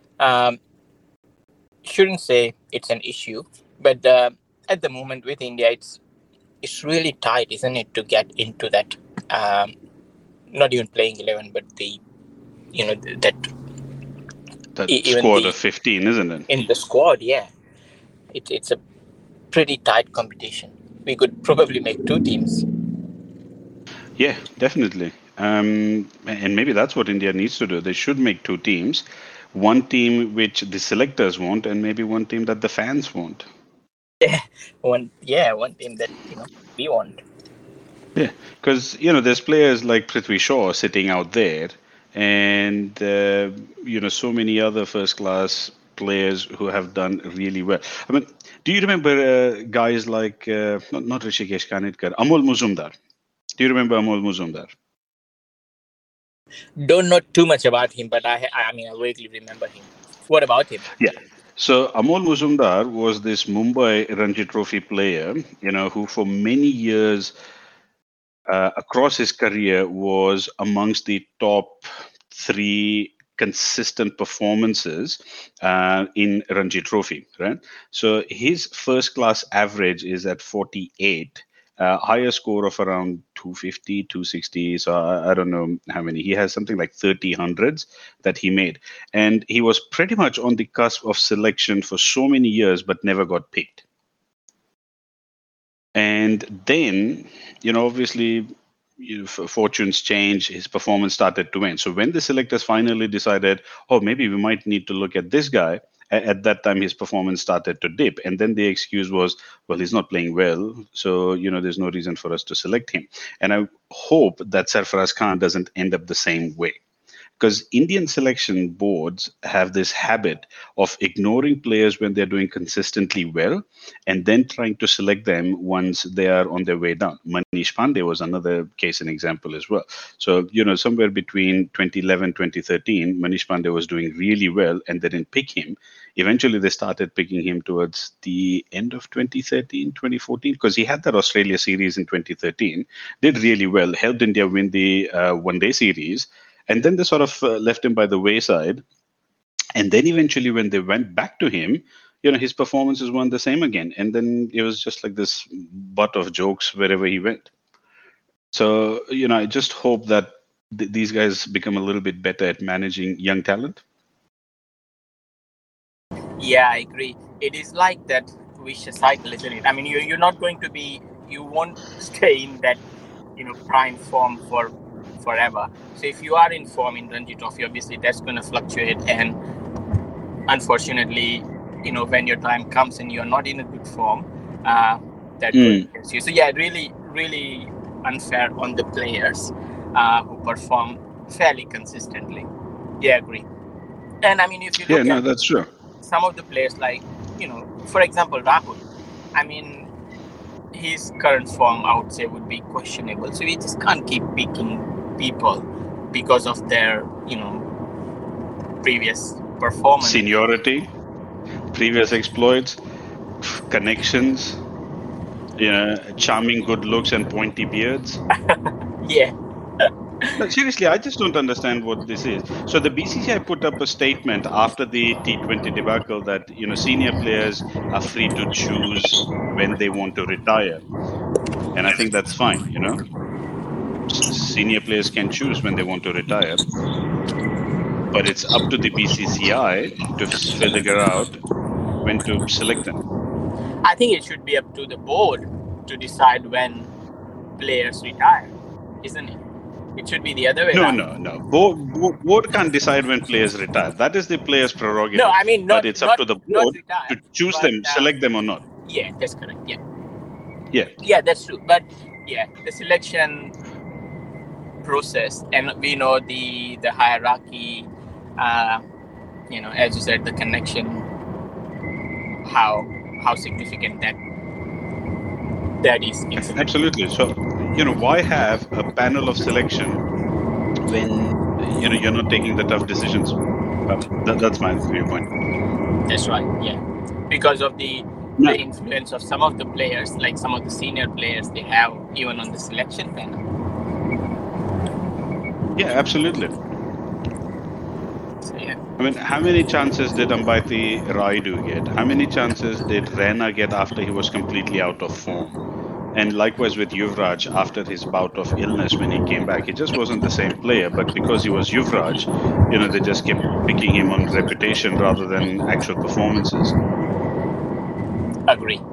shouldn't say it's an issue, but at the moment with India, it's really tight, isn't it, to get into that? Not even playing 11, but that squad of 15, isn't it? In the squad, yeah, it's a pretty tight competition. We could probably make 2 teams. Yeah, definitely. And maybe that's what India needs to do. They should make 2 teams. One team which the selectors want, and maybe one team that the fans want. One team that we want. Yeah, because there's players like Prithvi Shaw sitting out there, and so many other first-class players who have done really well. Do you remember guys like not Rishikesh Kanitkar, Amol Muzumdar? Do you remember Amol Muzumdar? Don't know too much about him, but I vaguely remember him. What about him? Yeah. So Amol Muzumdar was this Mumbai Ranji Trophy player, who for many years across his career was amongst the top 3 consistent performances in Ranji Trophy, right? So his first class average is at 48. higher score of around 250, 260. So I don't know how many. He has something like 30 hundreds that he made. And he was pretty much on the cusp of selection for so many years, but never got picked. And then, obviously, fortunes change. His performance started to wane. So when the selectors finally decided, oh, maybe we might need to look at this guy, at that time his performance started to dip. And then the excuse was, well, he's not playing well, so there's no reason for us to select him. And I hope that Sarfaraz Khan doesn't end up the same way, because Indian selection boards have this habit of ignoring players when they're doing consistently well and then trying to select them once they are on their way down. Manish Pandey was another case and example as well. So, somewhere between 2011, 2013, Manish Pandey was doing really well and they didn't pick him. Eventually, they started picking him towards the end of 2013, 2014, because he had that Australia series in 2013, did really well, helped India win the one-day series. And then they sort of left him by the wayside. And then eventually when they went back to him, his performances weren't the same again. And then it was just like this butt of jokes wherever he went. So, I just hope that these guys become a little bit better at managing young talent. Yeah, I agree. It is like that vicious cycle, isn't it? I mean, you're not going to be, you won't stay in that, prime form for forever. So if you are in form in Ranji Trophy, obviously that's going to fluctuate. And unfortunately, when your time comes and you're not in a good form, that will against you. So yeah, really, really unfair on the players who perform fairly consistently. Yeah, I agree. And I mean, if you look at that's true. Some of the players, like, for example, Rahul, I mean, his current form, I would say, would be questionable. So we just can't keep picking people because of their, previous performance. Seniority, previous exploits, connections, charming good looks and pointy beards. Yeah. No, seriously, I just don't understand what this is. So the BCCI put up a statement after the T20 debacle that, senior players are free to choose when they want to retire. And I think that's fine, Senior players can choose when they want to retire. But it's up to the BCCI to figure out when to select them. I think it should be up to the board to decide when players retire, isn't it? It should be the other way around. No. Board can't decide when players retire. That is the player's prerogative. No, I mean, but it's up to the board to choose them, select them or not. Yeah, that's correct. Yeah. Yeah, that's true. But yeah, the selection process, and we know the hierarchy, as you said, the connection, how significant that is. Absolutely. So, why have a panel of selection when, you're not taking the tough decisions? That's my viewpoint. That's right, yeah. Because of the influence of some of the players, like some of the senior players they have even on the selection panel. Yeah, absolutely. So, yeah. I mean, how many chances did Ambati Raidu get? How many chances did Raina get after he was completely out of form? And likewise with Yuvraj, after his bout of illness when he came back, he just wasn't the same player. But because he was Yuvraj, they just kept picking him on reputation rather than actual performances. Agree.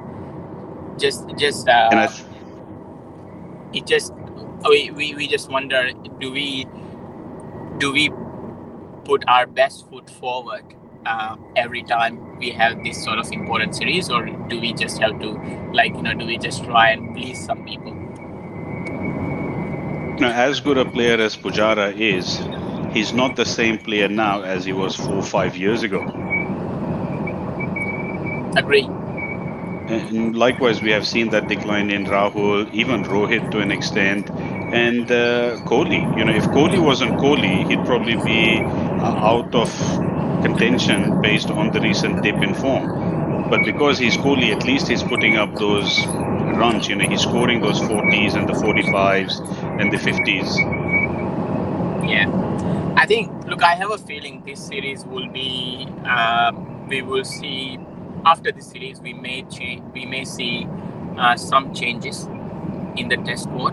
We just wonder, do we put our best foot forward every time we have this sort of important series, or do we just have to, do we just try and please some people? Now, as good a player as Pujara is, he's not the same player now as he was 4 or 5 years ago. Agree. And likewise, we have seen that decline in Rahul, even Rohit to an extent, and Kohli. If Kohli wasn't Kohli, he'd probably be out of contention based on the recent dip in form. But because he's Kohli, at least he's putting up those runs. He's scoring those 40s and the 45s and the 50s. Yeah. I think, I have a feeling this series will be, we will see, after this series, we may see some changes in the test squad.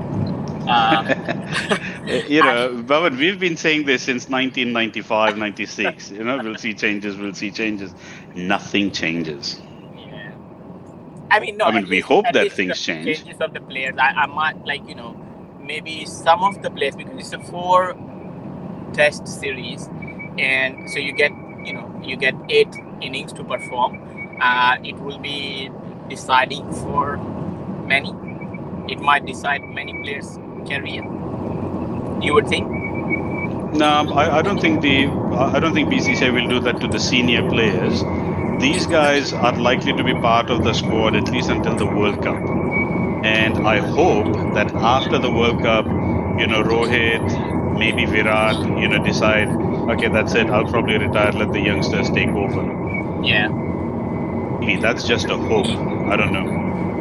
Bhavan, we've been saying this since 1995, 96. We'll see changes. Nothing changes. Yeah. I mean, no. We hope that things the change. Changes of the players. I might maybe some of the players, because it's a 4-test series, and so you get 8 innings to perform. It will be deciding for many. It might decide many players' career. You would think? No, I don't think BCCI will do that to the senior players. These guys are likely to be part of the squad at least until the World Cup. And I hope that after the World Cup, Rohit, maybe Virat, decide, okay, that's it. I'll probably retire. Let the youngsters take over. Yeah. Maybe that's just a hope. I don't know.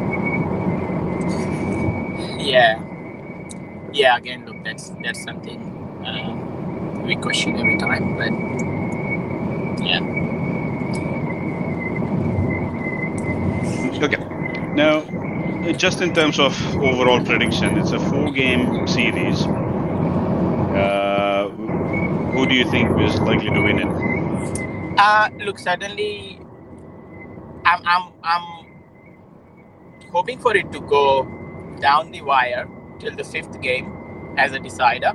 Yeah. Yeah. Again, look, that's something we question every time, but yeah. Okay. Now, just in terms of overall prediction, it's a 4-game series. Who do you think is likely to win it? Look, certainly, I'm hoping for it to go down the wire till the 5th game as a decider.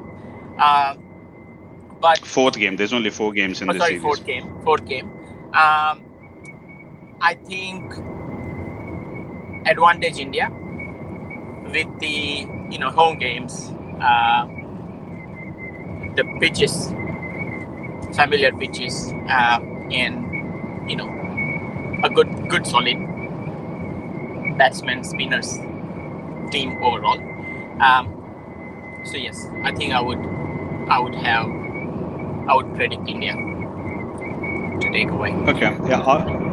But 4th game. There's only 4 games in the series. 4th game. I think advantage India with the home games, the pitches, familiar pitches, and a good solid batsman spinners team overall. So yes, I think I would predict India to take away. Okay, yeah,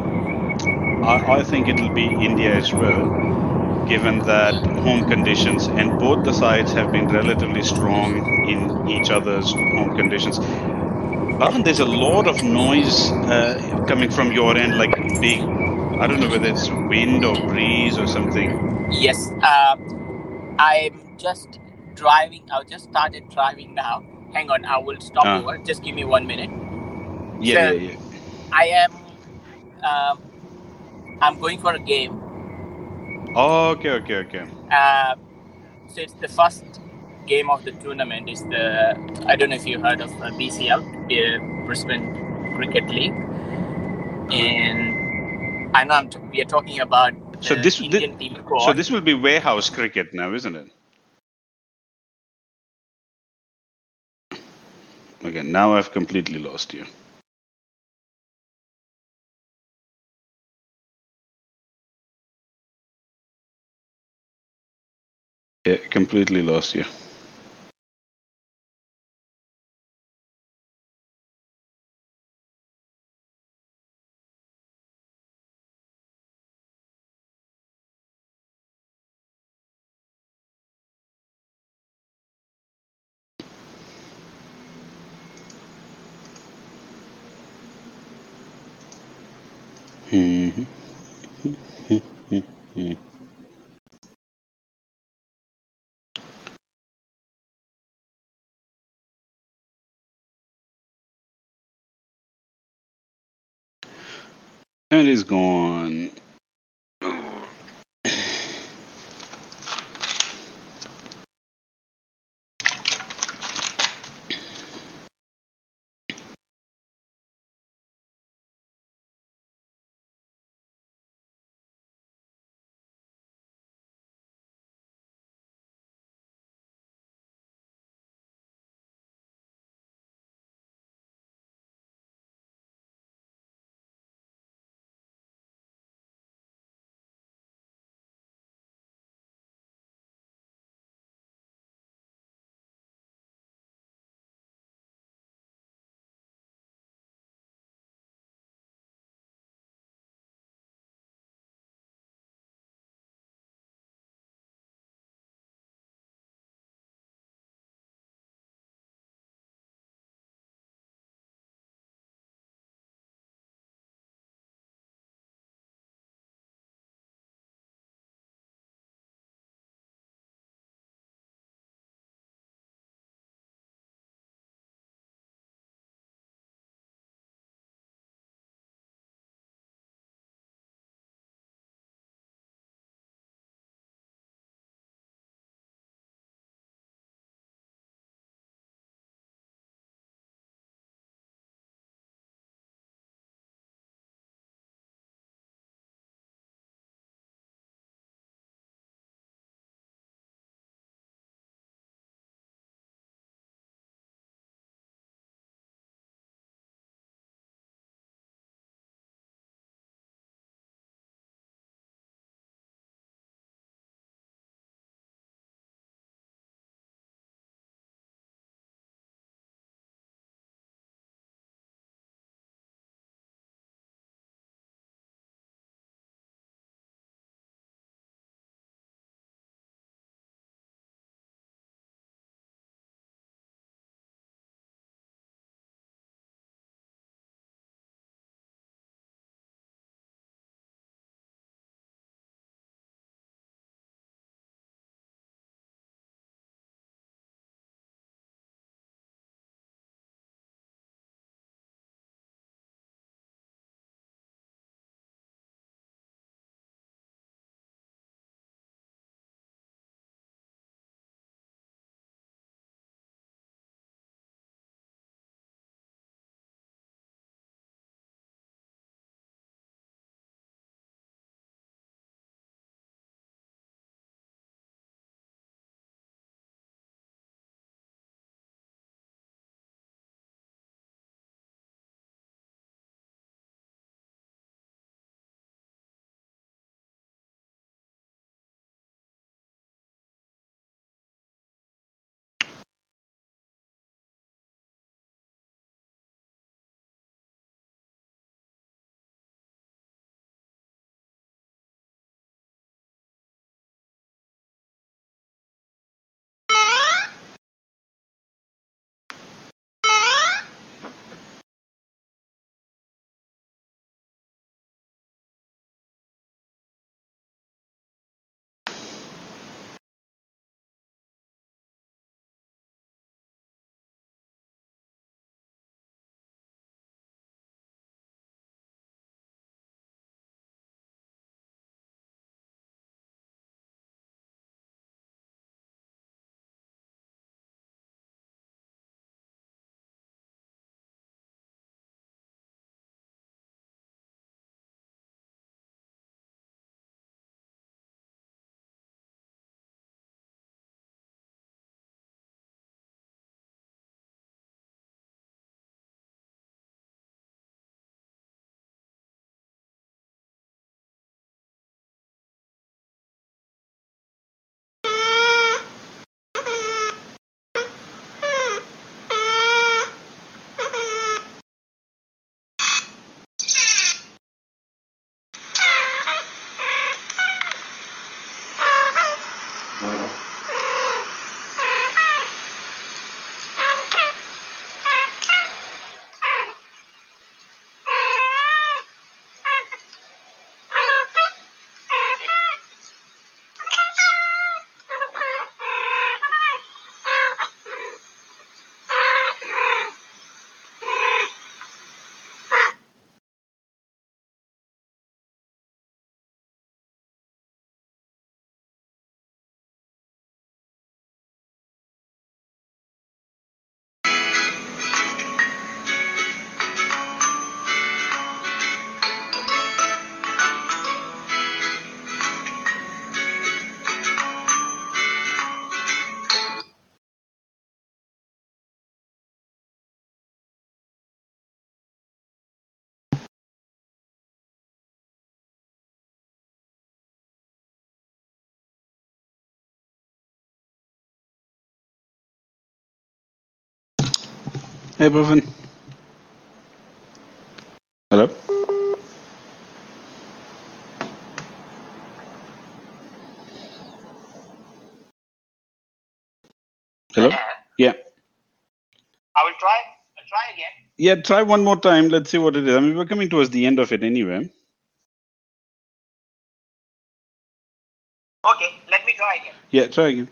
I think it'll be India as well, given that home conditions and both the sides have been relatively strong in each other's home conditions. Bhavan, there's a lot of noise coming from your end, like big, I don't know whether it's wind or breeze or something. Yes, I'm just driving. I just started driving now. Hang on, I will stop over. Just give me 1 minute. Yeah. I am. I'm going for a game. Oh, okay. So it's the first game of the tournament. It's I don't know if you heard of BCL, the Brisbane Cricket League, and I know we are talking about Indian team squad. So this will be warehouse cricket now, isn't it? Okay, now I've completely lost you. Yeah, completely lost you. And it's gone. Hey, Bhavan. Hello? Hello? Yeah. I will try. I'll try again. Yeah, try one more time. Let's see what it is. I mean, we're coming towards the end of it anyway. Okay, let me try again. Yeah, try again.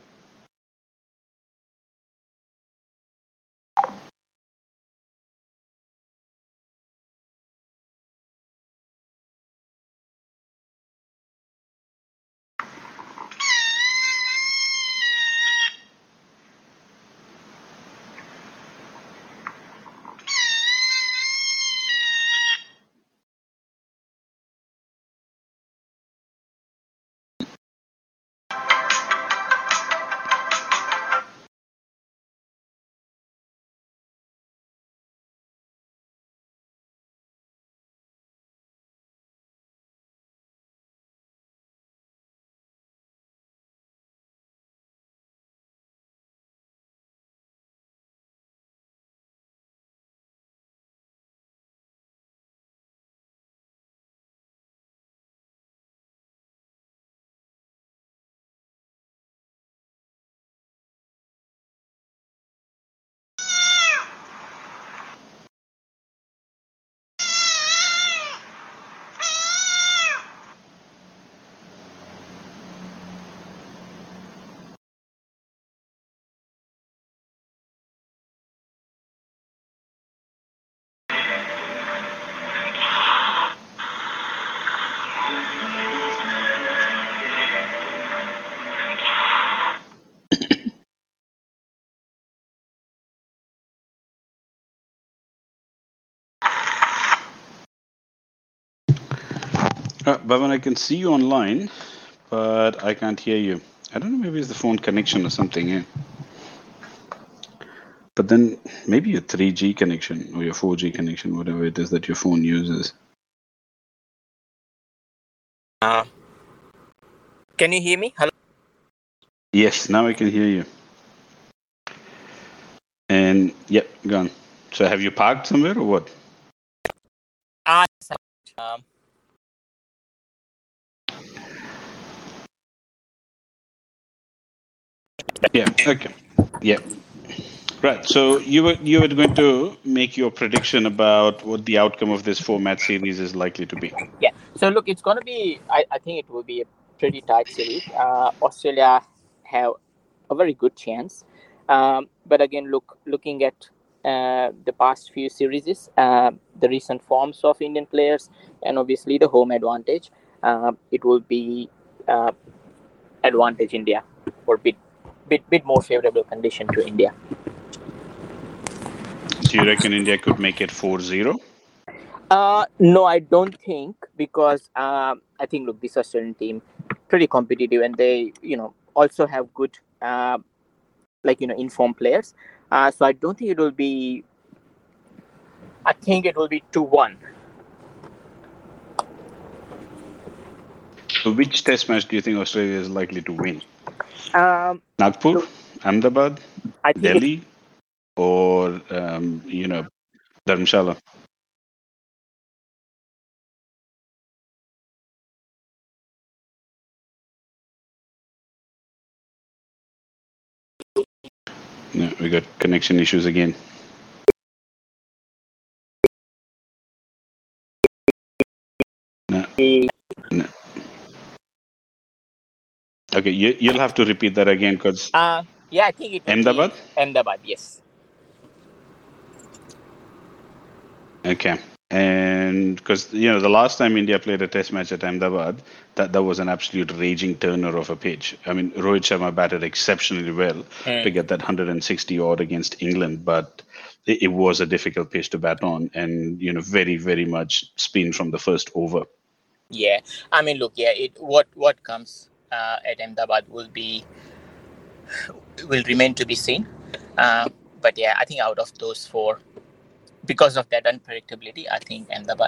Bhavan, I can see you online, but I can't hear you. I don't know, maybe it's the phone connection or something, yeah. But then maybe your 3G connection or your 4G connection, whatever it is that your phone uses. Can you hear me? Hello. Yes, now I can hear you. And yep, gone. So have you parked somewhere or what? Yeah, okay. Yeah. Right. So you were going to make your prediction about what the outcome of this format series is likely to be. Yeah. So look, it's going to be. I think it will be a pretty tight series. Australia have a very good chance, but again, looking at the past few series, the recent forms of Indian players, and obviously the home advantage, it will be advantage India or bit more favorable condition to India. So you reckon India could make it 4-0? No, I don't think, because I think, look, this Australian team pretty competitive, and they also have good informed players. So I don't think it will be. I think it will be 2-1. So which test match do you think Australia is likely to win? Um, Nagpur, look, Ahmedabad, I think Delhi, or Dharamshala? No, we got connection issues again. No. Okay, you'll have to repeat that again, because yeah, I think it will Ahmedabad? be Ahmedabad. Yes. Okay. And because the last time India played a test match at Ahmedabad, that was an absolute raging turner of a pitch. I mean, Rohit Sharma batted exceptionally well to get that 160 odd against England, but it was a difficult pitch to bat on, and very, very much spin from the first over. Yeah, I mean, look, yeah, what comes at Ahmedabad will remain to be seen. But yeah, I think out of those four, because of that unpredictability, I think Ahmedabad.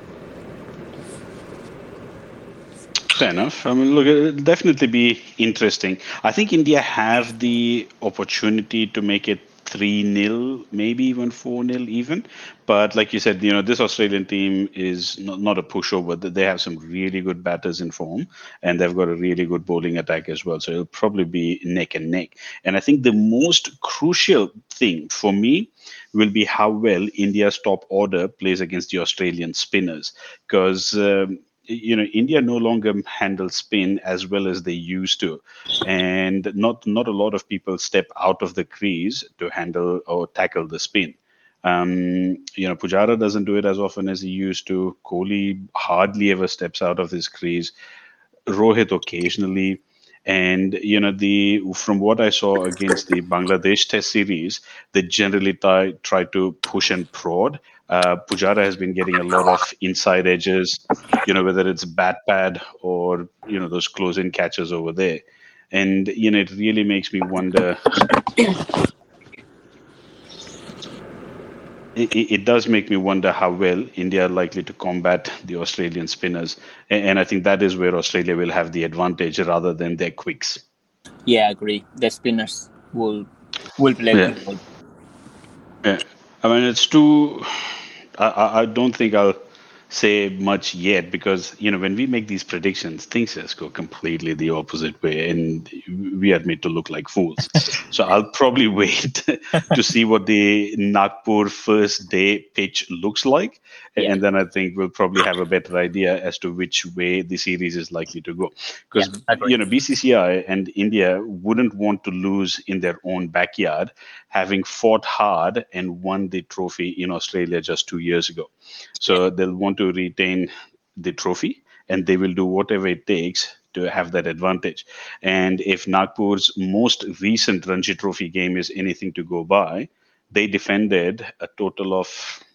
Fair enough. I mean, look, it'll definitely be interesting. I think India have the opportunity to make it 3-0, maybe even 4-0 even. But like you said, this Australian team is not a pushover. They have some really good batters in form, and they've got a really good bowling attack as well. So it'll probably be neck and neck. And I think the most crucial thing for me will be how well India's top order plays against the Australian spinners, because India no longer handles spin as well as they used to, and not a lot of people step out of the crease to handle or tackle the spin. Pujara doesn't do it as often as he used to. Kohli hardly ever steps out of his crease. Rohit occasionally. And from what I saw against the Bangladesh Test series, they generally try to push and prod. Pujara has been getting a lot of inside edges, whether it's bat pad or those close-in catches over there, and it really makes me wonder. It does make me wonder how well India are likely to combat the Australian spinners. And I think that is where Australia will have the advantage rather than their quicks. Yeah, I agree. The spinners will play a good role. Yeah. I mean, it's too... I don't think I'll say much yet, because when we make these predictions, things just go completely the opposite way, and we are made to look like fools. So I'll probably wait to see what the Nagpur first day pitch looks like, and then I think we'll probably have a better idea as to which way the series is likely to go. Because BCCI and India wouldn't want to lose in their own backyard, having fought hard and won the trophy in Australia just 2 years ago. So they'll want to retain the trophy, and they will do whatever it takes to have that advantage. And if Nagpur's most recent Ranji Trophy game is anything to go by, they defended a total of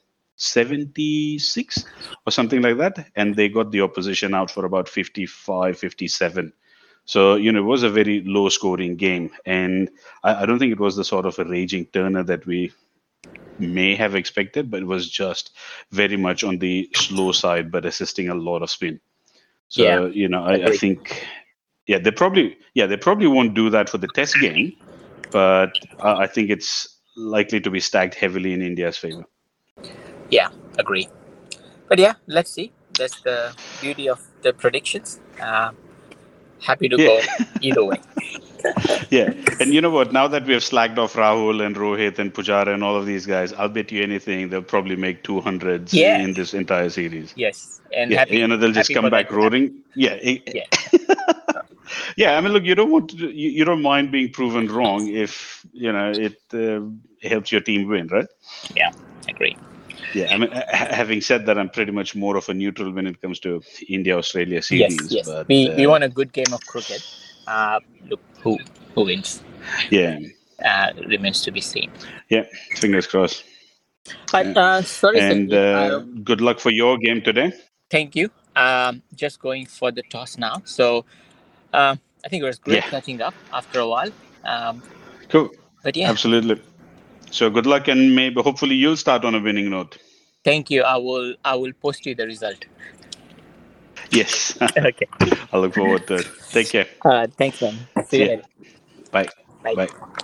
76 or something like that, and they got the opposition out for about 55, 57. So, it was a very low scoring game, and I don't think it was the sort of a raging turner that we may have expected, but it was just very much on the slow side, but assisting a lot of spin. So, I think, they probably won't do that for the test game, but I think it's likely to be stacked heavily in India's favor. Yeah, agree. But let's see. That's the beauty of the predictions. Happy to go either way. Yeah, and you know what? Now that we have slacked off Rahul and Rohit and Pujara and all of these guys, I'll bet you anything they'll probably make 200s in this entire series. Yes, and they'll just come back roaring. Yeah. I mean, look, you don't mind being proven wrong if it helps your team win, right? Yeah, agree. Yeah, I mean, having said that, I'm pretty much more of a neutral when it comes to India-Australia series. Yes. But, we want a good game of cricket. Look, who wins? Yeah. Remains to be seen. Yeah, fingers crossed. But sorry, and good luck for your game today. Thank you. Just going for the toss now. So I think it was great catching up after a while. Cool. But absolutely. So good luck, and maybe hopefully you'll start on a winning note. Thank you. I will post you the result. Yes. Okay. I look forward to it. Take care. Thanks, man. See you later. Bye. Bye. Bye.